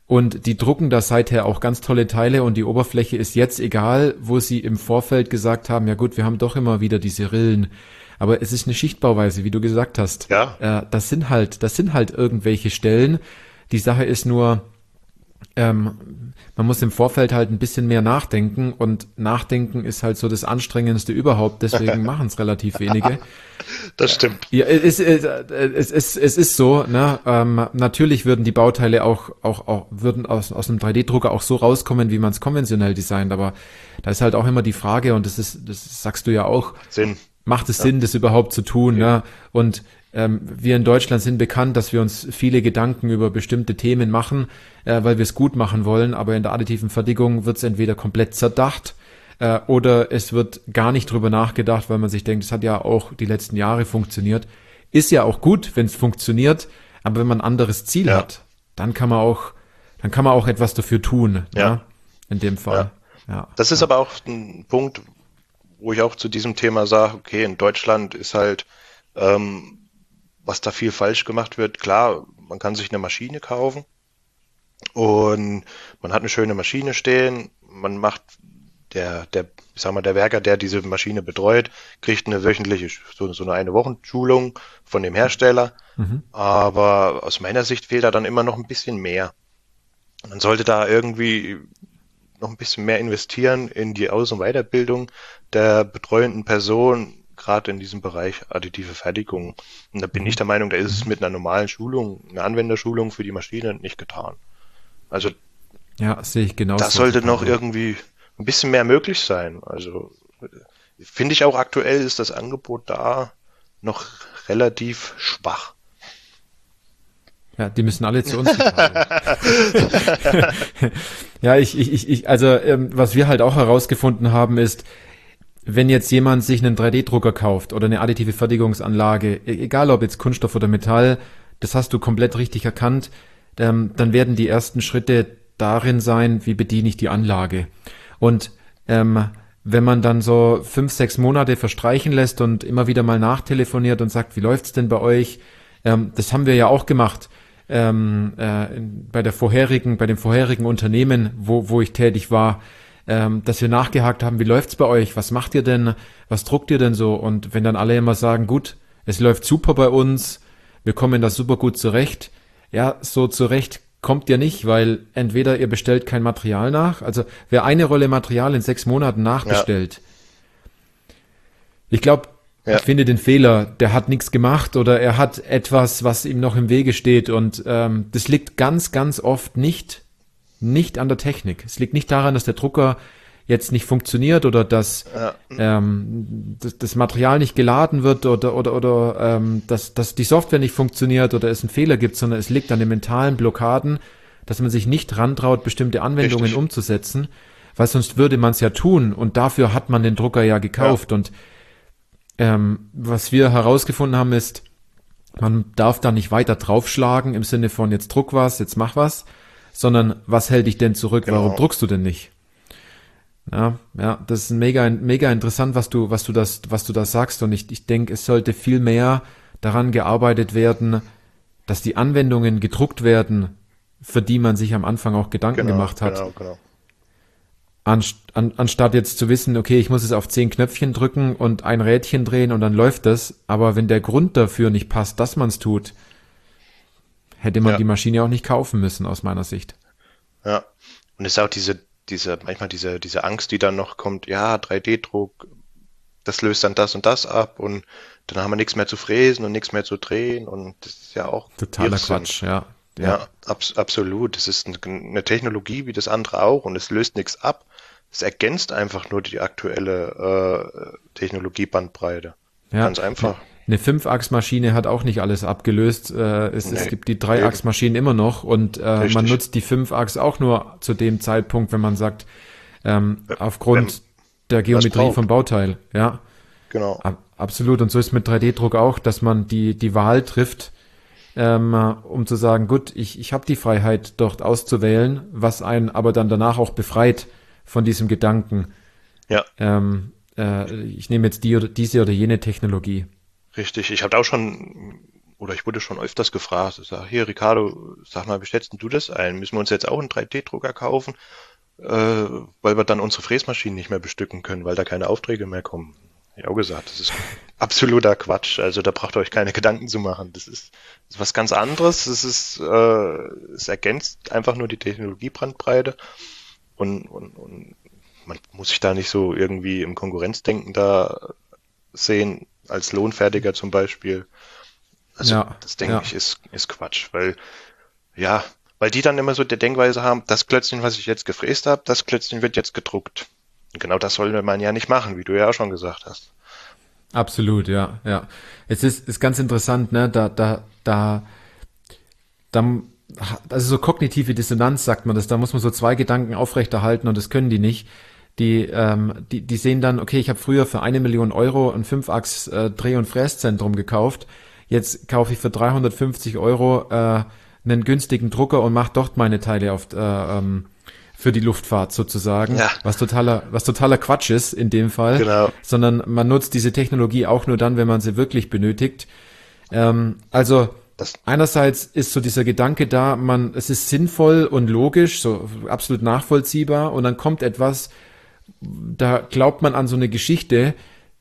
Und die drucken da seither auch ganz tolle Teile und die Oberfläche ist jetzt egal, wo sie im Vorfeld gesagt haben, ja gut, wir haben doch immer wieder diese Rillen. Aber es ist eine Schichtbauweise, wie du gesagt hast. Ja. Das sind halt irgendwelche Stellen. Die Sache ist nur, man muss im Vorfeld halt ein bisschen mehr nachdenken und nachdenken ist halt so das Anstrengendste überhaupt, deswegen machen es relativ wenige. Das stimmt. Ja, es ist so, ne? Natürlich würden die Bauteile auch würden aus einem 3D-Drucker auch so rauskommen, wie man es konventionell designt, aber da ist halt auch immer die Frage und das sagst du ja auch, macht es Sinn, das überhaupt zu tun, ne? Und wir in Deutschland sind bekannt, dass wir uns viele Gedanken über bestimmte Themen machen, weil wir es gut machen wollen, aber in der additiven Fertigung wird es entweder komplett zerdacht oder es wird gar nicht drüber nachgedacht, weil man sich denkt, es hat ja auch die letzten Jahre funktioniert. Ist ja auch gut, wenn es funktioniert, aber wenn man ein anderes Ziel hat, dann kann man auch etwas dafür tun, ne? In dem Fall. Ja. Das ist aber auch ein Punkt, wo ich auch zu diesem Thema sage, okay, in Deutschland ist halt was da viel falsch gemacht wird. Klar, man kann sich eine Maschine kaufen und man hat eine schöne Maschine stehen. Man macht der Werker, der diese Maschine betreut, kriegt eine wöchentliche, so eine Wochenschulung von dem Hersteller. Aber aus meiner Sicht fehlt da dann immer noch ein bisschen mehr. Man sollte da irgendwie noch ein bisschen mehr investieren in die Aus- und Weiterbildung der betreuenden Person, gerade in diesem Bereich additive Fertigung. Und da bin ich der Meinung, da ist es mit einer normalen Schulung, einer Anwenderschulung für die Maschine nicht getan. Also ja, sehe ich genauso. Da sollte noch irgendwie ein bisschen mehr möglich sein. Also finde ich auch aktuell ist das Angebot da noch relativ schwach. Ja, die müssen alle zu uns. Ja, was wir halt auch herausgefunden haben ist, wenn jetzt jemand sich einen 3D-Drucker kauft oder eine additive Fertigungsanlage, egal ob jetzt Kunststoff oder Metall, das hast du komplett richtig erkannt, dann werden die ersten Schritte darin sein, wie bediene ich die Anlage. Und wenn man dann so 5-6 Monate verstreichen lässt und immer wieder mal nachtelefoniert und sagt, wie läuft's denn bei euch? Das haben wir ja auch gemacht bei dem vorherigen Unternehmen, wo ich tätig war, dass wir nachgehakt haben, wie läuft's bei euch? Was macht ihr denn? Was druckt ihr denn so? Und wenn dann alle immer sagen, gut, es läuft super bei uns, wir kommen da super gut zurecht. Ja, so zurecht kommt ihr nicht, weil entweder ihr bestellt kein Material nach, also wer eine Rolle Material in 6 Monaten nachbestellt, ich glaube, ich finde den Fehler, der hat nichts gemacht oder er hat etwas, was ihm noch im Wege steht und das liegt ganz, ganz oft nicht an der Technik. Es liegt nicht daran, dass der Drucker jetzt nicht funktioniert oder dass das Material nicht geladen wird oder dass die Software nicht funktioniert oder es einen Fehler gibt, sondern es liegt an den mentalen Blockaden, dass man sich nicht rantraut, bestimmte Anwendungen umzusetzen, weil sonst würde man es ja tun und dafür hat man den Drucker ja gekauft. Und was wir herausgefunden haben ist, man darf da nicht weiter draufschlagen im Sinne von jetzt druck was, jetzt mach was, sondern was hält dich denn zurück? Genau. Warum druckst du denn nicht? Ja, das ist mega interessant, was du da sagst und ich denke, es sollte viel mehr daran gearbeitet werden, dass die Anwendungen gedruckt werden, für die man sich am Anfang auch Gedanken gemacht hat. Genau. Anstatt jetzt zu wissen, okay, ich muss es auf 10 Knöpfchen drücken und ein Rädchen drehen und dann läuft das, aber wenn der Grund dafür nicht passt, dass man es tut, hätte man die Maschine auch nicht kaufen müssen, aus meiner Sicht. Ja, und es ist auch manchmal diese Angst, die dann noch kommt, ja, 3D-Druck, das löst dann das und das ab und dann haben wir nichts mehr zu fräsen und nichts mehr zu drehen und das ist ja auch totaler Quatsch, ja. Ja, absolut. Das ist eine Technologie wie das andere auch und es löst nichts ab. Es ergänzt einfach nur die aktuelle Technologiebandbreite. Ja, ganz einfach. Eine 5-Achs-Maschine hat auch nicht alles abgelöst. Es gibt die 3-Achs-Maschinen immer noch und man nutzt die 5-Achs auch nur zu dem Zeitpunkt, wenn man sagt, aufgrund der Geometrie vom Bauteil. Ja, genau. Absolut. Und so ist mit 3D-Druck auch, dass man die Wahl trifft, um zu sagen, gut, ich habe die Freiheit, dort auszuwählen, was einen aber dann danach auch befreit von diesem Gedanken. Ja. Ich nehme jetzt diese oder jene Technologie. Richtig, ich habe auch schon oder ich wurde schon öfters gefragt, ich sage, hier Ricardo, sag mal, wie schätzt denn du das ein? Müssen wir uns jetzt auch einen 3D-Drucker kaufen, weil wir dann unsere Fräsmaschinen nicht mehr bestücken können, weil da keine Aufträge mehr kommen? Ich habe auch gesagt, das ist absoluter Quatsch. Also da braucht ihr euch keine Gedanken zu machen. Das ist was ganz anderes. Es ergänzt einfach nur die Technologiebandbreite und man muss sich da nicht so irgendwie im Konkurrenzdenken da sehen, als Lohnfertiger zum Beispiel. Also Ja, das denke ja. ich ist Quatsch, ja, weil die dann immer so die Denkweise haben, das Klötzchen, was ich jetzt gefräst habe, das Klötzchen wird jetzt gedruckt. Und genau das soll man ja nicht machen, wie du ja auch schon gesagt hast. Absolut, ja, ja. Es ist ganz interessant, ne? Da, also so kognitive Dissonanz sagt man das, da muss man so zwei Gedanken aufrechterhalten und das können die nicht. Die sehen dann, okay, ich habe früher für 1 Million Euro ein 5-Achs Dreh- und Fräszentrum gekauft, jetzt kaufe ich für 350 Euro einen günstigen Drucker und mache dort meine Teile für die Luftfahrt sozusagen, Ja, was totaler Quatsch ist in dem Fall, genau. sondern man nutzt diese Technologie auch nur dann, wenn man sie wirklich benötigt. Also Das, einerseits ist so dieser Gedanke da, es ist sinnvoll und logisch, so absolut nachvollziehbar und dann kommt etwas, da glaubt man an so eine Geschichte,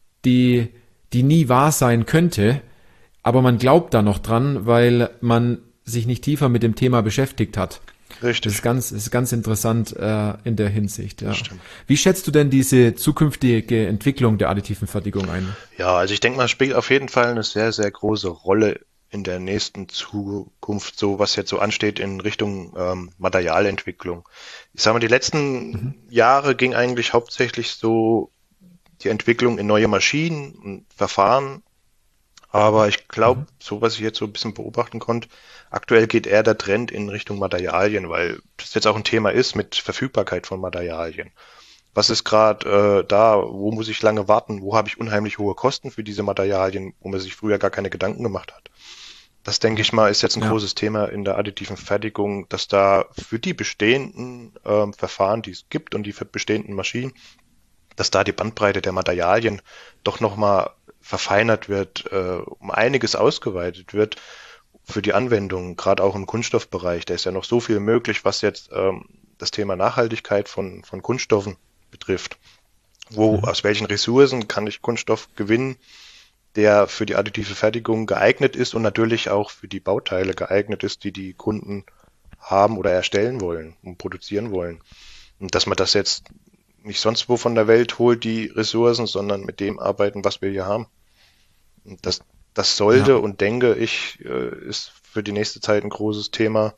die nie wahr sein könnte, aber man glaubt da noch dran, weil man sich nicht tiefer mit dem Thema beschäftigt hat. richtig, Das ist ganz interessant in der Hinsicht. Ja. das stimmt. Wie schätzt du denn diese zukünftige Entwicklung der additiven Fertigung ein? Ja, also ich denke mal, es spielt auf jeden Fall eine sehr, sehr große Rolle in der nächsten Zukunft, so was jetzt so ansteht in Richtung Materialentwicklung. Ich sage mal, die letzten Jahre ging eigentlich hauptsächlich so die Entwicklung in neue Maschinen und Verfahren. Aber ich glaube, so was ich jetzt so ein bisschen beobachten konnte, aktuell geht eher der Trend in Richtung Materialien, weil das jetzt auch ein Thema ist mit Verfügbarkeit von Materialien. Was ist gerade da? Wo muss ich lange warten? Wo habe ich unheimlich hohe Kosten für diese Materialien, wo man sich früher gar keine Gedanken gemacht hat? Das denke ich mal, ist jetzt ein Ja, großes Thema in der additiven Fertigung, dass da für die bestehenden Verfahren, die es gibt und die für bestehenden Maschinen, dass da die Bandbreite der Materialien doch nochmal verfeinert wird, um einiges ausgeweitet wird für die Anwendung, gerade auch im Kunststoffbereich. Da ist ja noch so viel möglich, was jetzt das Thema Nachhaltigkeit von Kunststoffen betrifft. Aus welchen Ressourcen kann ich Kunststoff gewinnen, der für die additive Fertigung geeignet ist und natürlich auch für die Bauteile geeignet ist, die die Kunden haben oder erstellen wollen und produzieren wollen. Und dass man das jetzt nicht sonst wo von der Welt holt, die Ressourcen, sondern mit dem arbeiten, was wir hier haben. Und das ja, sollte und denke ich, ist für die nächste Zeit ein großes Thema.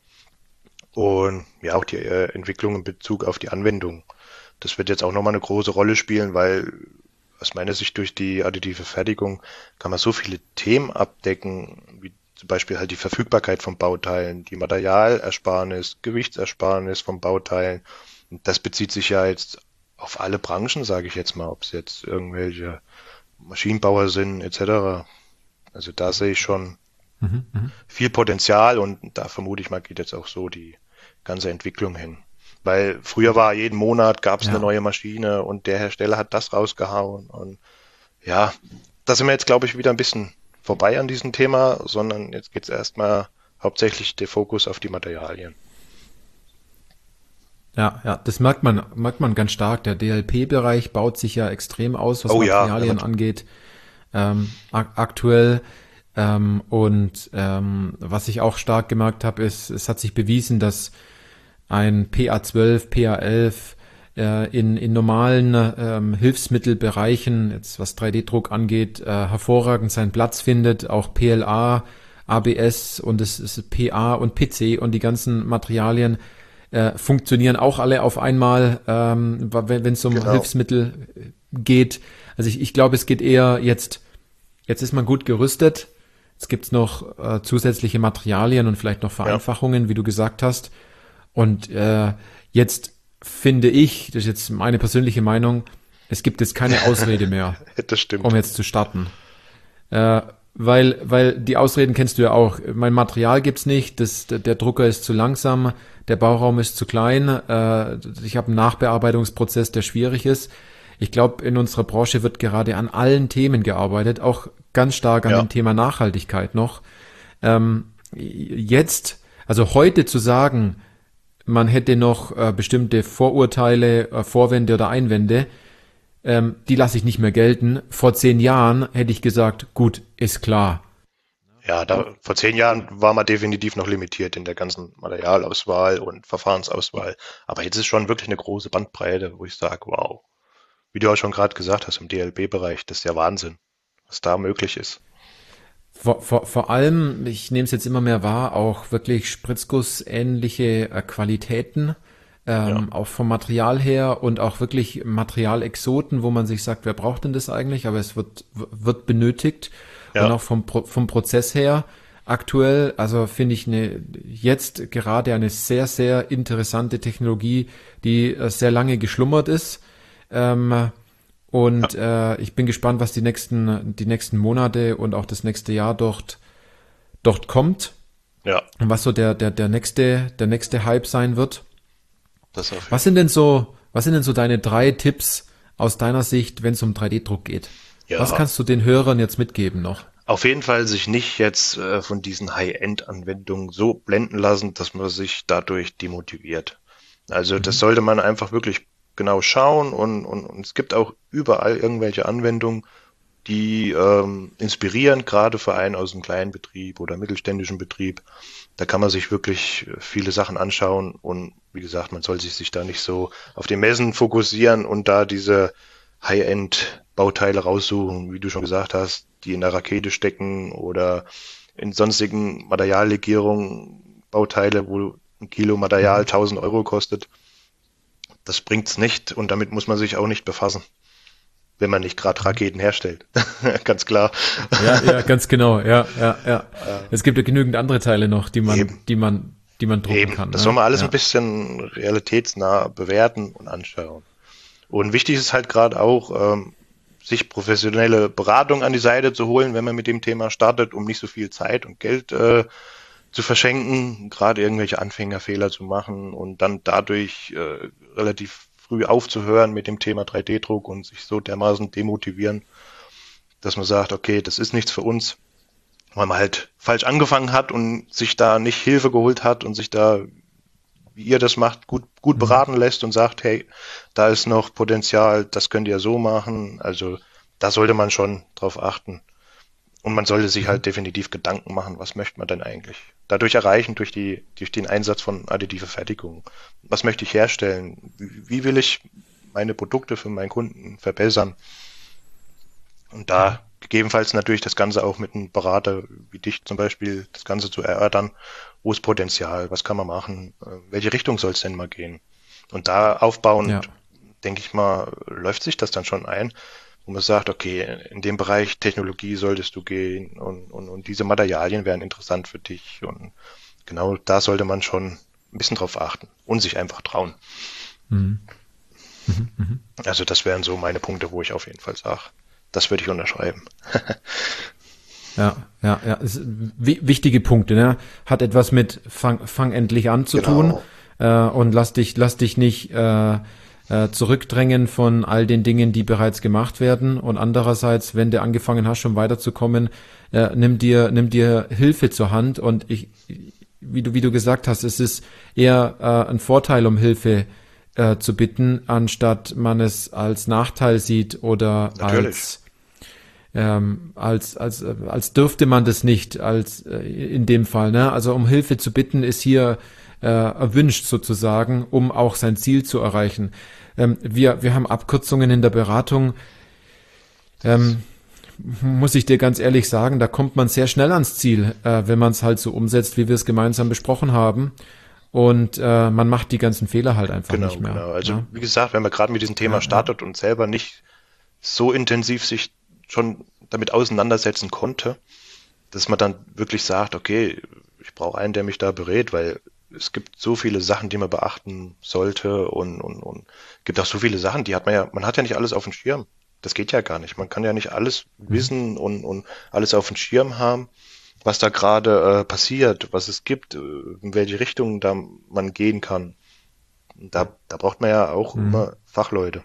Und ja, auch die Entwicklung in Bezug auf die Anwendung. Das wird jetzt auch nochmal eine große Rolle spielen, weil aus meiner Sicht durch die additive Fertigung kann man so viele Themen abdecken, wie zum Beispiel halt die Verfügbarkeit von Bauteilen, die Materialersparnis, Gewichtsersparnis von Bauteilen. Und das bezieht sich ja jetzt auf alle Branchen, sage ich jetzt mal, ob es jetzt irgendwelche Maschinenbauer sind, etc. Also da sehe ich schon viel Potenzial und da vermute ich mal, geht jetzt auch so die ganze Entwicklung hin. Weil früher war jeden Monat gab es eine ja. neue Maschine und der Hersteller hat das rausgehauen und ja, da sind wir jetzt glaube ich wieder ein bisschen vorbei an diesem Thema, sondern jetzt geht es erstmal hauptsächlich der Fokus auf die Materialien. Ja, ja, das merkt man ganz stark. Der DLP-Bereich baut sich ja extrem aus, was Oh ja, Materialien angeht, aktuell. Was ich auch stark gemerkt habe, ist, es hat sich bewiesen, dass ein PA12, PA11 in normalen Hilfsmittelbereichen, jetzt was 3D-Druck angeht, hervorragend seinen Platz findet. Auch PLA, ABS und es ist PA und PC und die ganzen Materialien funktionieren auch alle auf einmal, wenn es um genau. Hilfsmittel geht. Also ich glaube, es geht eher jetzt ist man gut gerüstet. Jetzt gibt's noch zusätzliche Materialien und vielleicht noch Ja, Vereinfachungen, wie du gesagt hast. Und jetzt finde ich, das ist jetzt meine persönliche Meinung, es gibt jetzt keine Ausrede mehr, das um stimmt. jetzt zu starten. Weil die Ausreden kennst du ja auch. Mein Material gibt's nicht, der Drucker ist zu langsam, der Bauraum ist zu klein, ich habe einen Nachbearbeitungsprozess, der schwierig ist. Ich glaube, in unserer Branche wird gerade an allen Themen gearbeitet, auch ganz stark an Ja, dem Thema Nachhaltigkeit noch. Jetzt, also heute zu sagen, man hätte noch bestimmte Vorurteile, Vorwände oder Einwände, die lasse ich nicht mehr gelten. Vor 10 Jahren hätte ich gesagt, gut, ist klar. Ja, vor 10 Jahren war man definitiv noch limitiert in der ganzen Materialauswahl und Verfahrensauswahl. Aber jetzt ist schon wirklich eine große Bandbreite, wo ich sage, wow. Wie du auch schon gerade gesagt hast, im DLB-Bereich, das ist ja Wahnsinn, was da möglich ist. Vor allem, ich nehme es jetzt immer mehr wahr, auch wirklich spritzgussähnliche Qualitäten, Ja, auch vom Material her und auch wirklich Materialexoten, wo man sich sagt, wer braucht denn das eigentlich? Aber es wird benötigt und ja, auch vom Prozess her aktuell, also finde ich jetzt gerade eine sehr, sehr interessante Technologie, die sehr lange geschlummert ist. Ähm, ja, ich bin gespannt, was die nächsten Monate und auch das nächste Jahr dort kommt ja, und was so der nächste Hype sein wird. das auf Was jeden sind Fall. denn so deine 3 Tipps aus deiner Sicht, wenn es um 3D-Druck geht? Was Ja, kannst du den Hörern jetzt mitgeben noch? auf jeden Fall sich nicht jetzt von diesen High-End-Anwendungen so blenden lassen, dass man sich dadurch demotiviert. Also das Mhm. sollte man einfach wirklich genau schauen und es gibt auch überall irgendwelche Anwendungen, die inspirieren, gerade für einen aus einem kleinen Betrieb oder mittelständischen Betrieb. Da kann man sich wirklich viele Sachen anschauen und wie gesagt, man soll sich da nicht so auf die Messen fokussieren und da diese High-End-Bauteile raussuchen, wie du schon gesagt hast, die in der Rakete stecken oder in sonstigen Materiallegierungen, Bauteile, wo ein Kilo Material Mhm. 1.000 € kostet. Das bringt's nicht und damit muss man sich auch nicht befassen, wenn man nicht gerade Mhm. Raketen herstellt. Ganz klar. Ja, ganz genau. Ja. Äh, Es gibt ja genügend andere Teile noch, eben, die man drucken eben. kann, Das soll ne? man alles ein Ja. bisschen realitätsnah bewerten und anschauen. Und wichtig ist halt gerade auch, sich professionelle Beratung an die Seite zu holen, wenn man mit dem Thema startet, um nicht so viel Zeit und Geld zu verschenken, gerade irgendwelche Anfängerfehler zu machen und dann dadurch relativ früh aufzuhören mit dem Thema 3D-Druck und sich so dermaßen demotivieren, dass man sagt, okay, das ist nichts für uns, weil man halt falsch angefangen hat und sich da nicht Hilfe geholt hat und sich da, wie ihr das macht, gut Mhm. beraten lässt und sagt, hey, da ist noch Potenzial, das könnt ihr so machen. Also da sollte man schon drauf achten. Und man sollte sich Mhm. halt definitiv Gedanken machen, was möchte man denn eigentlich dadurch erreichen, durch den Einsatz von additive Fertigung. Was möchte ich herstellen? Wie will ich meine Produkte für meinen Kunden verbessern? Und Mhm. da gegebenenfalls natürlich das Ganze auch mit einem Berater wie dich zum Beispiel, das Ganze zu erörtern, wo ist Potenzial, was kann man machen, welche Richtung soll es denn mal gehen? Und da Ja. aufbauend, denke ich mal, läuft sich das dann schon ein, wo man sagt, okay, in dem Bereich Technologie solltest du gehen und diese Materialien wären interessant für dich. Und genau da sollte man schon ein bisschen drauf achten und sich einfach trauen. Mhm. Mhm. Also das wären so meine Punkte, wo ich auf jeden Fall sage, das würde ich unterschreiben. Ja. Es sind wichtige Punkte, ne? Hat etwas mit fang endlich an zu tun, Genau, und lass dich nicht zurückdrängen von all den Dingen, die bereits gemacht werden. Und andererseits, wenn du angefangen hast, schon weiterzukommen, nimm dir Hilfe zur Hand. Und wie du gesagt hast, es ist eher ein Vorteil, um Hilfe zu bitten, anstatt man es als Nachteil sieht oder natürlich. als dürfte man das nicht, in dem Fall. Ne? Also um Hilfe zu bitten ist hier erwünscht sozusagen, um auch sein Ziel zu erreichen. Wir haben Abkürzungen in der Beratung, ähm, muss ich dir ganz ehrlich sagen, da kommt man sehr schnell ans Ziel, wenn man es halt so umsetzt, wie wir es gemeinsam besprochen haben. Und man macht die ganzen Fehler halt einfach nicht Genau, mehr. genau. Also Ne? wie gesagt, wenn man gerade mit diesem Thema Ja. startet und selber nicht so intensiv sich schon damit auseinandersetzen konnte, dass man dann wirklich sagt, okay, ich brauche einen, der mich da berät, weil es gibt so viele Sachen, die man beachten sollte und gibt auch so viele Sachen, die hat man hat ja nicht alles auf dem Schirm. Das geht ja gar nicht. Man kann ja nicht alles Mhm. wissen und alles auf dem Schirm haben, was da gerade passiert, was es gibt, in welche Richtung da man gehen kann. Da braucht man ja auch Mhm. immer Fachleute.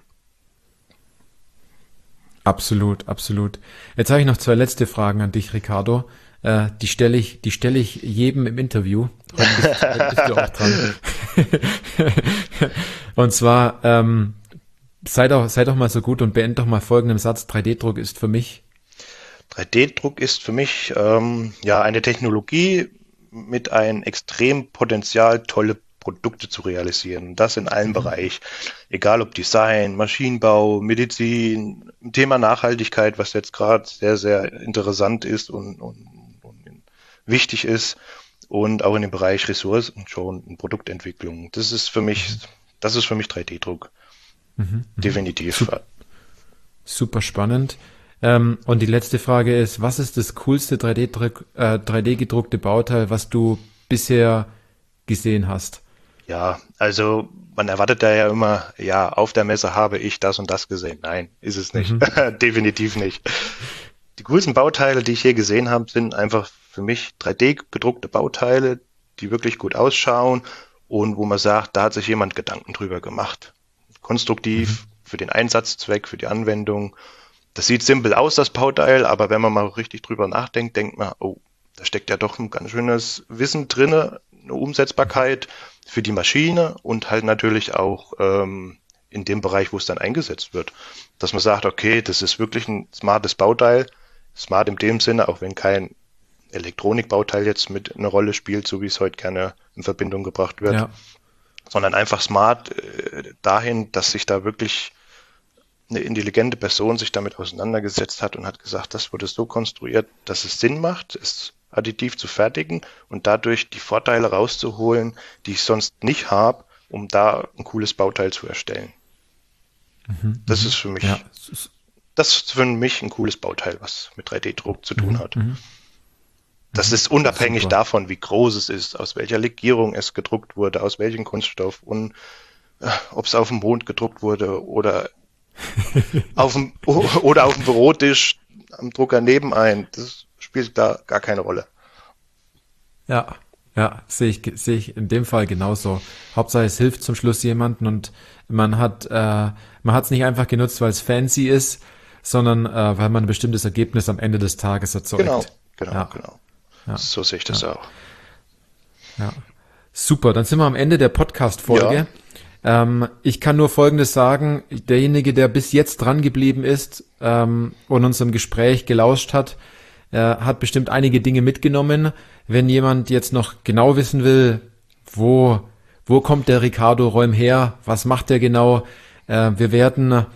Absolut. Jetzt habe ich noch 2 letzte Fragen an dich, Ricardo. Die stelle ich jedem im Interview. Heute bist du auch dran. Und zwar, sei doch mal so gut und beende doch mal folgenden Satz. 3D-Druck ist für mich. 3D-Druck ist für mich ja eine Technologie mit einem extremen Potenzial, tolle Produkte zu realisieren. Das in allen Bereichen. Egal ob Design, Maschinenbau, Medizin, Thema Nachhaltigkeit, was jetzt gerade sehr, sehr interessant ist und wichtig ist. Und auch in dem Bereich Ressourcenschonung und Produktentwicklung. Das ist für mich 3D-Druck. Definitiv. Super spannend. Und die letzte Frage ist, was ist das coolste 3D-gedruckte Bauteil, was du bisher gesehen hast? Ja, also man erwartet da ja immer, ja, auf der Messe habe ich das und das gesehen. Nein, ist es nicht. Definitiv nicht. Die coolsten Bauteile, die ich hier gesehen habe, sind einfach für mich 3D-gedruckte Bauteile, die wirklich gut ausschauen und wo man sagt, da hat sich jemand Gedanken drüber gemacht. Konstruktiv, für den Einsatzzweck, für die Anwendung. Das sieht simpel aus, das Bauteil, aber wenn man mal richtig drüber nachdenkt, denkt man, oh, da steckt ja doch ein ganz schönes Wissen drinne, eine Umsetzbarkeit für die Maschine und halt natürlich auch in dem Bereich, wo es dann eingesetzt wird. Dass man sagt, okay, das ist wirklich ein smartes Bauteil, smart in dem Sinne, auch wenn kein Elektronikbauteil jetzt mit einer Rolle spielt, so wie es heute gerne in Verbindung gebracht wird, sondern einfach smart dahin, dass sich da wirklich eine intelligente Person sich damit auseinandergesetzt hat und hat gesagt, das wurde so konstruiert, dass es Sinn macht, es additiv zu fertigen und dadurch die Vorteile rauszuholen, die ich sonst nicht habe, um da ein cooles Bauteil zu erstellen. Das ist für mich, das ist für mich ein cooles Bauteil, was mit 3D-Druck zu tun hat. Das ist unabhängig davon, wie groß es ist, aus welcher Legierung es gedruckt wurde, aus welchem Kunststoff und ob es auf dem Mond gedruckt wurde oder auf dem Bürotisch am Drucker nebenein. Das spielt da gar keine Rolle. Ja, sehe ich in dem Fall genauso. Hauptsache es hilft zum Schluss jemanden und man hat es nicht einfach genutzt, weil es fancy ist, sondern weil man ein bestimmtes Ergebnis am Ende des Tages erzeugt. Genau. Ja. So sehe ich das auch. Ja. Super, dann sind wir am Ende der Podcast-Folge. Ja. Ich kann nur Folgendes sagen, derjenige, der bis jetzt dran geblieben ist und unserem Gespräch gelauscht hat, hat bestimmt einige Dinge mitgenommen. Wenn jemand jetzt noch genau wissen will, wo kommt der Ricardo Roim her, was macht der genau, wir werden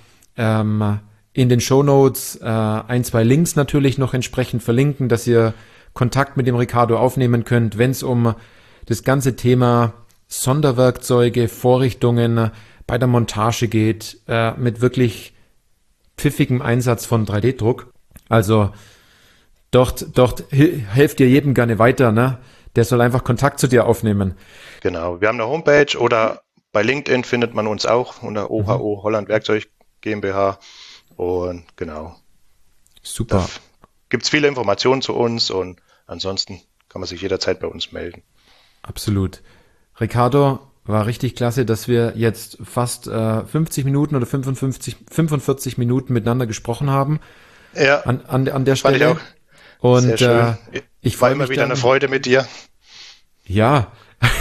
in den Shownotes 1, 2 Links natürlich noch entsprechend verlinken, dass ihr Kontakt mit dem Ricardo aufnehmen könnt, wenn es um das ganze Thema Sonderwerkzeuge, Vorrichtungen bei der Montage geht, mit wirklich pfiffigem Einsatz von 3D-Druck. Also dort helft ihr jedem gerne weiter, ne? Der soll einfach Kontakt zu dir aufnehmen. Genau, wir haben eine Homepage oder bei LinkedIn findet man uns auch unter OHO Holland Werkzeug GmbH und genau. Super. Da gibt's viele Informationen zu uns und ansonsten kann man sich jederzeit bei uns melden. Absolut. Ricardo, war richtig klasse, dass wir jetzt fast 50 Minuten oder 45 Minuten miteinander gesprochen haben. Ja. An der Stelle. Fand ich auch. Und sehr schön. Ich war immer wieder eine Freude mit dir. Ja.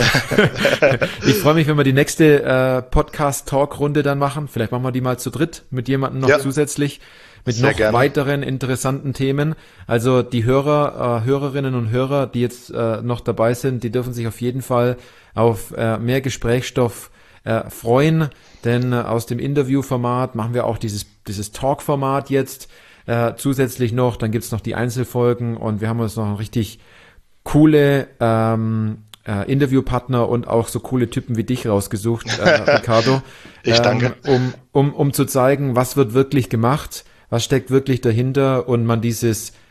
Ich freue mich, wenn wir die nächste Podcast-Talk-Runde dann machen. Vielleicht machen wir die mal zu dritt mit jemandem noch zusätzlich. Mit sehr noch gerne. Weiteren interessanten Themen. Also die Hörerinnen und Hörer, die jetzt noch dabei sind, die dürfen sich auf jeden Fall auf mehr Gesprächsstoff freuen, denn aus dem Interviewformat machen wir auch dieses Talk-Format jetzt zusätzlich noch. Dann gibt's noch die Einzelfolgen und wir haben uns noch ein richtig coole Interviewpartner und auch so coole Typen wie dich rausgesucht, Ricardo. Ich danke. Um zu zeigen, was wird wirklich gemacht, was steckt wirklich dahinter und man diesen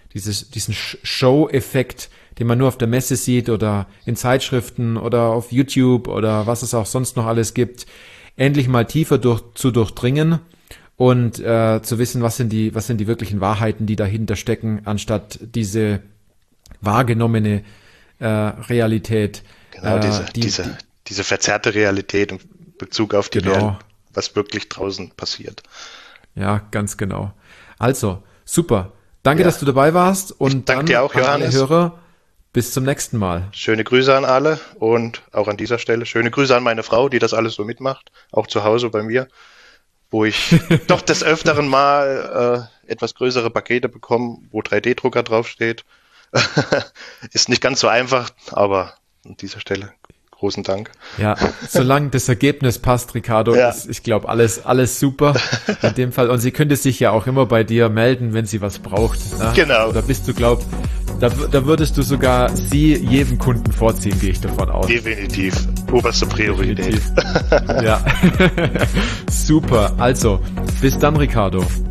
Show-Effekt, den man nur auf der Messe sieht oder in Zeitschriften oder auf YouTube oder was es auch sonst noch alles gibt, endlich mal tiefer zu durchdringen und zu wissen, was sind die wirklichen Wahrheiten, die dahinter stecken, anstatt diese wahrgenommene Realität. Genau, diese verzerrte Realität in Bezug auf die Welt, was wirklich draußen passiert. Ja, ganz genau. Also, super. Danke, dass du dabei warst und danke dir auch, Johannes. Alle Hörer, bis zum nächsten Mal. Schöne Grüße an alle und auch an dieser Stelle schöne Grüße an meine Frau, die das alles so mitmacht, auch zu Hause bei mir, wo ich doch des Öfteren mal etwas größere Pakete bekomme, wo 3D-Drucker draufsteht. Ist nicht ganz so einfach, aber an dieser Stelle großen Dank. Ja, solange das Ergebnis passt, Ricardo, ist, ich glaube, alles super in dem Fall. Und sie könnte sich ja auch immer bei dir melden, wenn sie was braucht. Ne? Genau. Da bist du, da würdest du sogar sie jedem Kunden vorziehen, gehe ich davon aus. Definitiv. Oberste Priorität. Definitiv. Ja. Super. Also, bis dann, Ricardo.